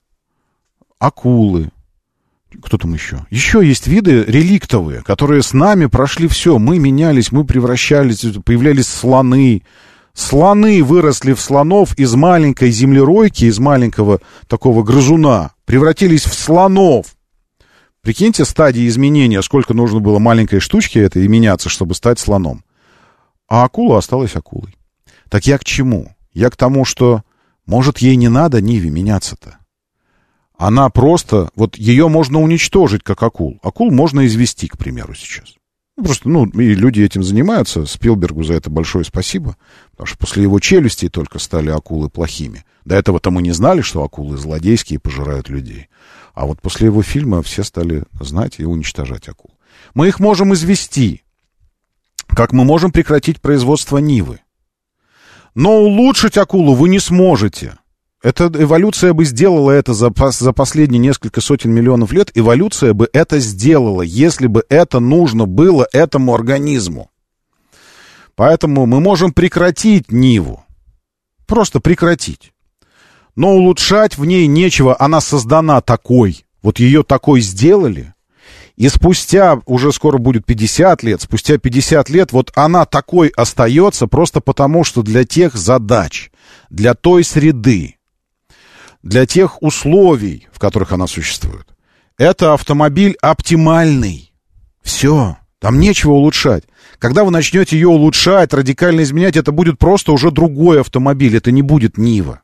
акулы, кто там еще? Еще есть виды реликтовые, которые с нами прошли все. Мы менялись, мы превращались, появлялись слоны. Слоны выросли в слонов из маленькой землеройки, из маленького такого грызуна, превратились в слонов. Прикиньте стадии изменения, сколько нужно было маленькой штучки этой и меняться, чтобы стать слоном. А акула осталась акулой. Так я к чему? Я к тому, что может, ей не надо, Ниве, меняться-то. Она просто... Вот ее можно уничтожить, как акул. Акул можно извести, к примеру, сейчас. Просто, и люди этим занимаются. Спилбергу за это большое спасибо. Потому что после его челюстей только стали акулы плохими. До этого-то мы не знали, что акулы злодейские и пожирают людей. А вот после его фильма все стали знать и уничтожать акул. Мы их можем извести. Как мы можем прекратить производство Нивы. Но улучшить акулу вы не сможете. Эволюция бы сделала это за последние несколько сотен миллионов лет. Эволюция бы это сделала, если бы это нужно было этому организму. Поэтому мы можем прекратить Ниву. Просто прекратить. Но улучшать в ней нечего. Она создана такой. Вот ее такой сделали. И спустя, уже скоро будет 50 лет, спустя 50 лет вот она такой остается просто потому, что для тех задач, для той среды, для тех условий, в которых она существует, это автомобиль оптимальный. Все, там нечего улучшать. Когда вы начнете ее улучшать, радикально изменять, это будет просто уже другой автомобиль, это не будет Нива.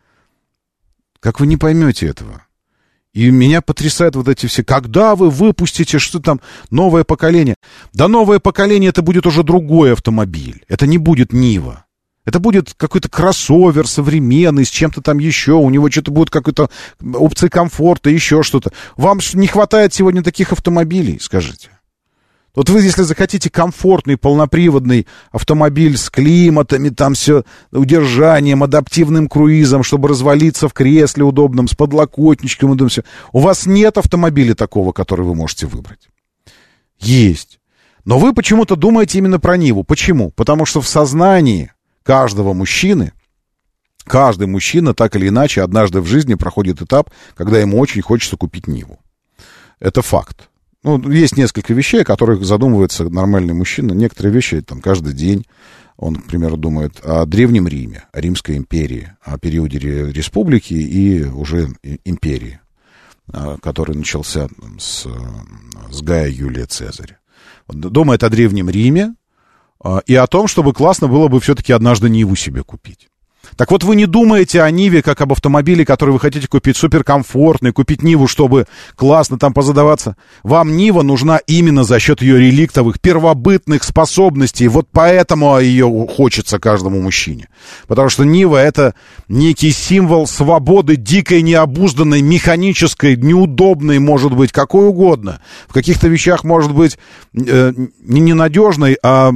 Как вы не поймете этого? И меня потрясают вот эти все, когда вы выпустите, что там, новое поколение. Да новое поколение, это будет уже другой автомобиль. Это не будет Нива. Это будет какой-то кроссовер современный, с чем-то там еще. У него что-то будет какой-то опции комфорта, еще что-то. Вам не хватает сегодня таких автомобилей, скажите? Вот вы, если захотите комфортный, полноприводный автомобиль с климатами, там все, удержанием, адаптивным круизом, чтобы развалиться в кресле удобном, с подлокотничком удобным, все. У вас нет автомобиля такого, который вы можете выбрать? Есть. Но вы почему-то думаете именно про Ниву. Почему? Потому что в сознании каждого мужчины, каждый мужчина так или иначе однажды в жизни проходит этап, когда ему очень хочется купить Ниву. Это факт. Ну, есть несколько вещей, о которых задумывается нормальный мужчина. Некоторые вещи там каждый день. Он, к примеру, думает о Древнем Риме, о Римской империи, о периоде республики и уже империи, который начался с Гая Юлия Цезаря. Думает о Древнем Риме и о том, чтобы классно было бы все-таки однажды Ниву себе купить. Так вот, вы не думаете о Ниве как об автомобиле, который вы хотите купить суперкомфортный, купить Ниву, чтобы классно там позадаваться. Вам Нива нужна именно за счет ее реликтовых, первобытных способностей. Вот поэтому ее хочется каждому мужчине. Потому что Нива — это некий символ свободы, дикой, необузданной, механической, неудобной, может быть, какой угодно. В каких-то вещах может быть не ненадежной, а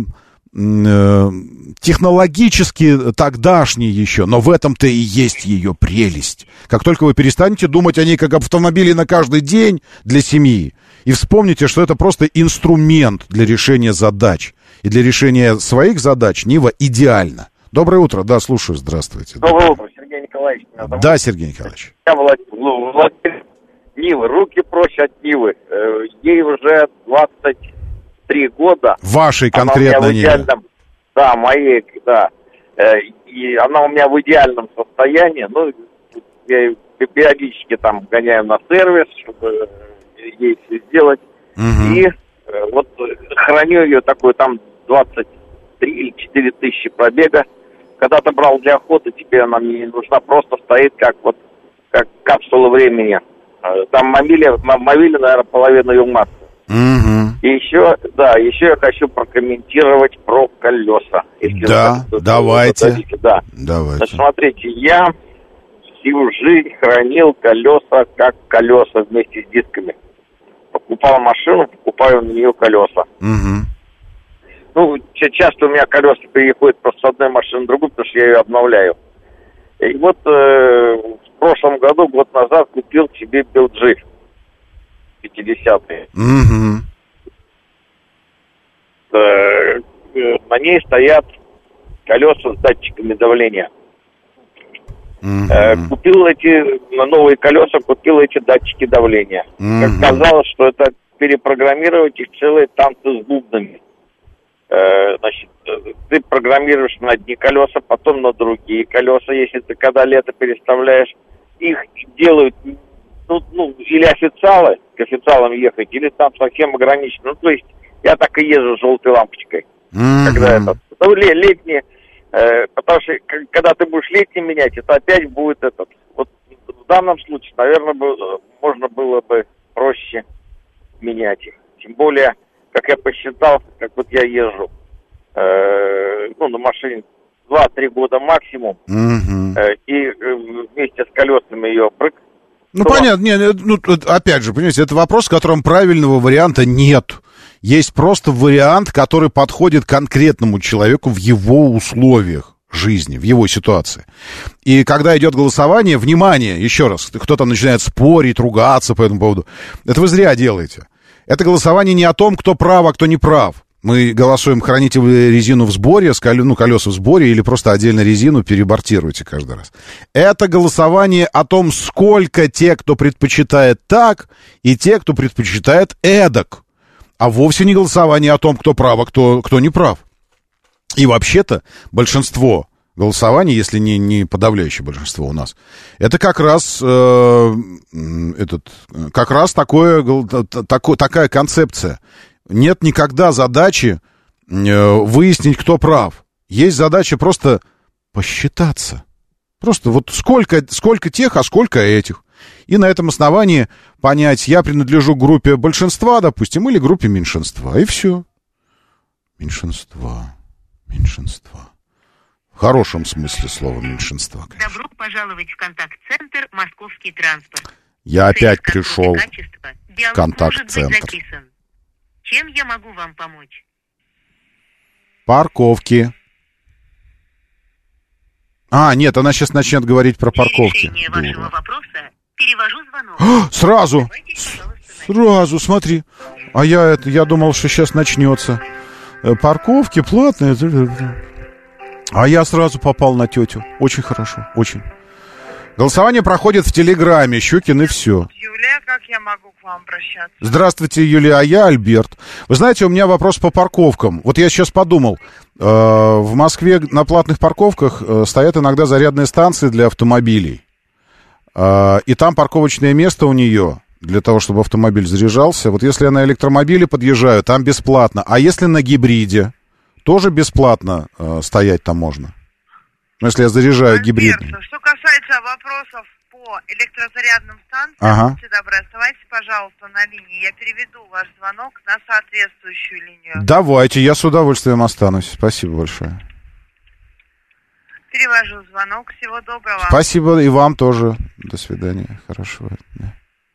технологически тогдашней еще, но в этом-то и есть ее прелесть. Как только вы перестанете думать о ней как об автомобиле на каждый день для семьи, и вспомните, что это просто инструмент для решения задач, и для решения своих задач Нива идеальна. Доброе утро, да, слушаю, здравствуйте. Доброе утро, Сергей Николаевич. Да, Сергей Николаевич. Я владелец Нивы, руки прочь от Нивы, ей уже 23 года. Вашей конкретно Нивы? Да, моей, да. И она у меня в идеальном состоянии. Ну, я ее периодически там гоняю на сервис, чтобы ей все сделать. И вот храню ее такой, там 23 или 4 тысячи пробега. Когда ты брал для охоты, тебе она мне не нужна, просто стоит как капсула времени. Там мобили, наверное, половина ее массы. И еще я хочу прокомментировать про колеса. Да, давайте. Да. Давайте. Значит, смотрите, я всю жизнь хранил колеса как колеса вместе с дисками. Покупал машину, покупаю на нее колеса. Ну, часто у меня колеса переходят просто с одной машины на другую, потому что я ее обновляю. И вот в прошлом году, год назад, купил себе BLG 50-е. На ней стоят колеса с датчиками давления. Купил на новые колеса, купил эти датчики давления. Как казалось, что это перепрограммировать их целые танцы с бубнами. Значит, ты программируешь на одни колеса, потом на другие колеса. Если ты когда лето переставляешь, их делают или официалы, к официалам ехать, или там совсем ограничено. Ну, то есть я так и езжу с желтой лампочкой. Когда это... Ну, летние... потому что, когда ты будешь летний менять, это опять будет этот... Вот в данном случае, наверное, можно было бы проще менять их. Тем более, как я посчитал, как вот я езжу, на машине 2-3 года максимум, и вместе с колесами ее прыг. Ну, понятно, опять же, понимаете, это вопрос, в котором правильного варианта нет. Есть просто вариант, который подходит конкретному человеку в его условиях жизни, в его ситуации. И когда идет голосование, внимание, еще раз, кто-то начинает спорить, ругаться по этому поводу, это вы зря делаете. Это голосование не о том, кто прав, а кто не прав. Мы голосуем, храните вы резину в сборе, колеса в сборе, или просто отдельно резину перебортируйте каждый раз. Это голосование о том, сколько те, кто предпочитает так, и те, кто предпочитает эдак. А вовсе не голосование о том, кто прав, а кто не прав. И вообще-то большинство голосований, если не подавляющее большинство у нас, это как раз, такая концепция. Нет никогда задачи выяснить, кто прав. Есть задача просто посчитаться. Просто вот сколько тех, а сколько этих. И на этом основании понять, я принадлежу к группе большинства, допустим, или группе меньшинства. И все. Меньшинства. В хорошем смысле слова меньшинства, конечно. Добро пожаловать в контакт-центр «Московский транспорт». Я опять пришел в контакт-центр. Чем я могу вам помочь? Парковки. Нет, она сейчас начнет говорить про парковки. Для решения вашего вопроса перевожу звонок. Сразу, смотри. А я думал, что сейчас начнется. Парковки платные. А я сразу попал на тетю. Очень хорошо, очень. Голосование проходит в Телеграме, Щукин и все. Юлия, как я могу к вам обращаться? Здравствуйте, Юлия, а я Альберт. Вы знаете, у меня вопрос по парковкам. Вот я сейчас подумал, в Москве на платных парковках стоят иногда зарядные станции для автомобилей. И там парковочное место у нее для того, чтобы автомобиль заряжался. Вот если я на электромобиле подъезжаю, там бесплатно. А если на гибриде, тоже бесплатно стоять там можно? Ну, если я заряжаю гибридный. Что касается вопросов по электрозарядным станциям, будьте добры, оставайтесь, пожалуйста, на линии. Я переведу ваш звонок на соответствующую линию. Давайте, я с удовольствием останусь. Спасибо большое. Перевожу звонок. Всего доброго. Спасибо, и вам тоже. До свидания. Хорошего дня.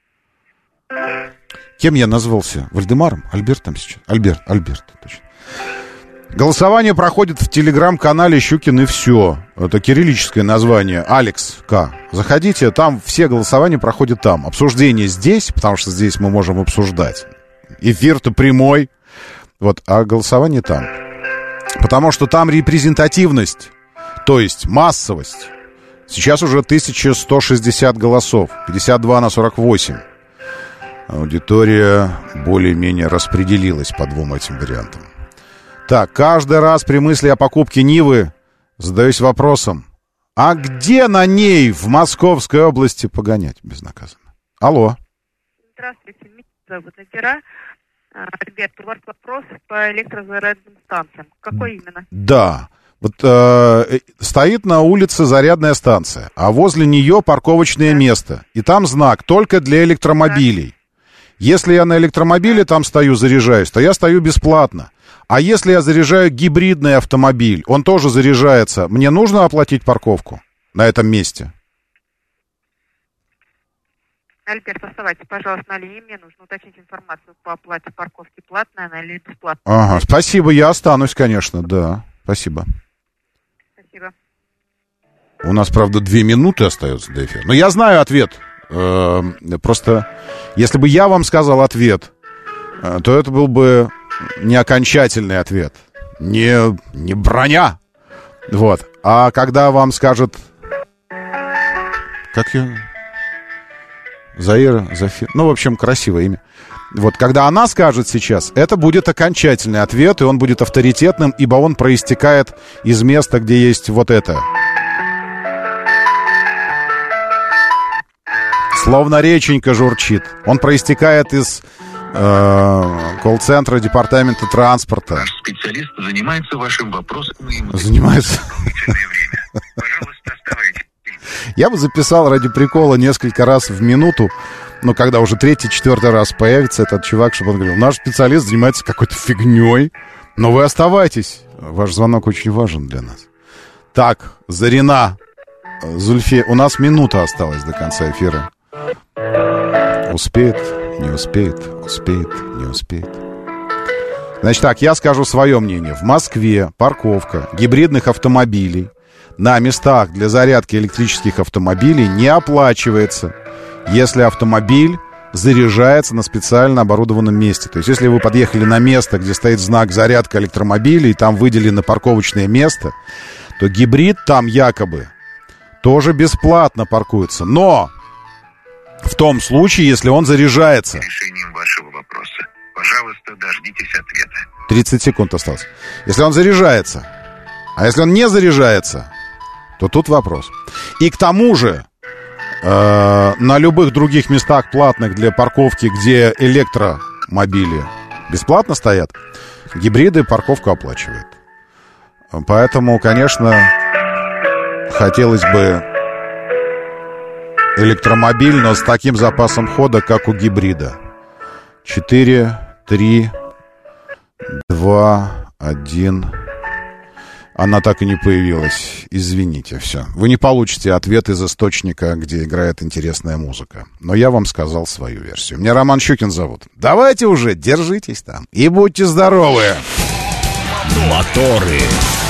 Кем я назвался? Вальдемаром? Альбертом сейчас? Альберт, точно. Голосование проходит в телеграм-канале «Щукин и все». Это кириллическое название. Алекс К. Заходите, там все голосования проходят там. Обсуждение здесь, потому что здесь мы можем обсуждать. Эфир-то прямой. Вот, а голосование там. Потому что там репрезентативность, то есть массовость. Сейчас уже 1160 голосов. 52/48. Аудитория более-менее распределилась по двум этим вариантам. Так, каждый раз при мысли о покупке Нивы задаюсь вопросом, а где на ней в Московской области погонять безнаказанно? Алло. Здравствуйте, меня зовут Акира. Ребят, у вас вопрос по электрозарядным станциям. Какой именно? Да, вот стоит на улице зарядная станция, а возле нее парковочное место, и там знак «Только для электромобилей». Если я на электромобиле там стою, заряжаюсь, то я стою бесплатно. А если я заряжаю гибридный автомобиль, он тоже заряжается, мне нужно оплатить парковку на этом месте? Альберт, оставайтесь, пожалуйста, на линии. Мне нужно уточнить информацию по оплате парковки. Платная она или бесплатная? Ага, спасибо, я останусь, конечно, да. Спасибо. Спасибо. У нас, правда, 2 минуты остается до эфира. Но я знаю ответ. Просто, если бы я вам сказал ответ, то это был бы не окончательный ответ, не броня. Вот. А когда вам скажет... Как я... Зафир... Ну, в общем, красивое имя. Вот, когда она скажет сейчас, это будет окончательный ответ, и он будет авторитетным, ибо он проистекает из места, где есть вот это. Словно реченька журчит. Он проистекает из колл-центра департамента транспорта. Наш специалист занимается вашим вопросом. Занимается. Пожалуйста, оставайтесь. Я бы записал ради прикола несколько раз в минуту, но когда уже 3-4 раз появится этот чувак, чтобы он говорил, наш специалист занимается какой-то фигней, но вы оставайтесь. Ваш звонок очень важен для нас. Так, Зарина, Зульфе, у нас минута осталась до конца эфира. Успеет, не успеет, успеет, не успеет. Значит так, я скажу свое мнение. В Москве парковка гибридных автомобилей на местах для зарядки электрических автомобилей не оплачивается, если автомобиль заряжается на специально оборудованном месте. То есть, если вы подъехали на место, где стоит знак «Зарядка электромобилей», и там выделено парковочное место, то гибрид там якобы тоже бесплатно паркуется. Но в том случае, если он заряжается. Решением вашего вопроса. Пожалуйста, дождитесь ответа. 30 секунд осталось. Если он заряжается, а если он не заряжается, то тут вопрос. И к тому же, на любых других местах платных для парковки, где электромобили бесплатно стоят, гибриды парковку оплачивают. Поэтому, конечно, хотелось бы электромобиль, но с таким запасом хода, как у гибрида. 4, 3, 2, 1. Она так и не появилась. Извините, все. Вы не получите ответ из источника, где играет интересная музыка. Но я вам сказал свою версию. Меня Роман Щукин зовут. Давайте уже, держитесь там. И будьте здоровы. Моторы.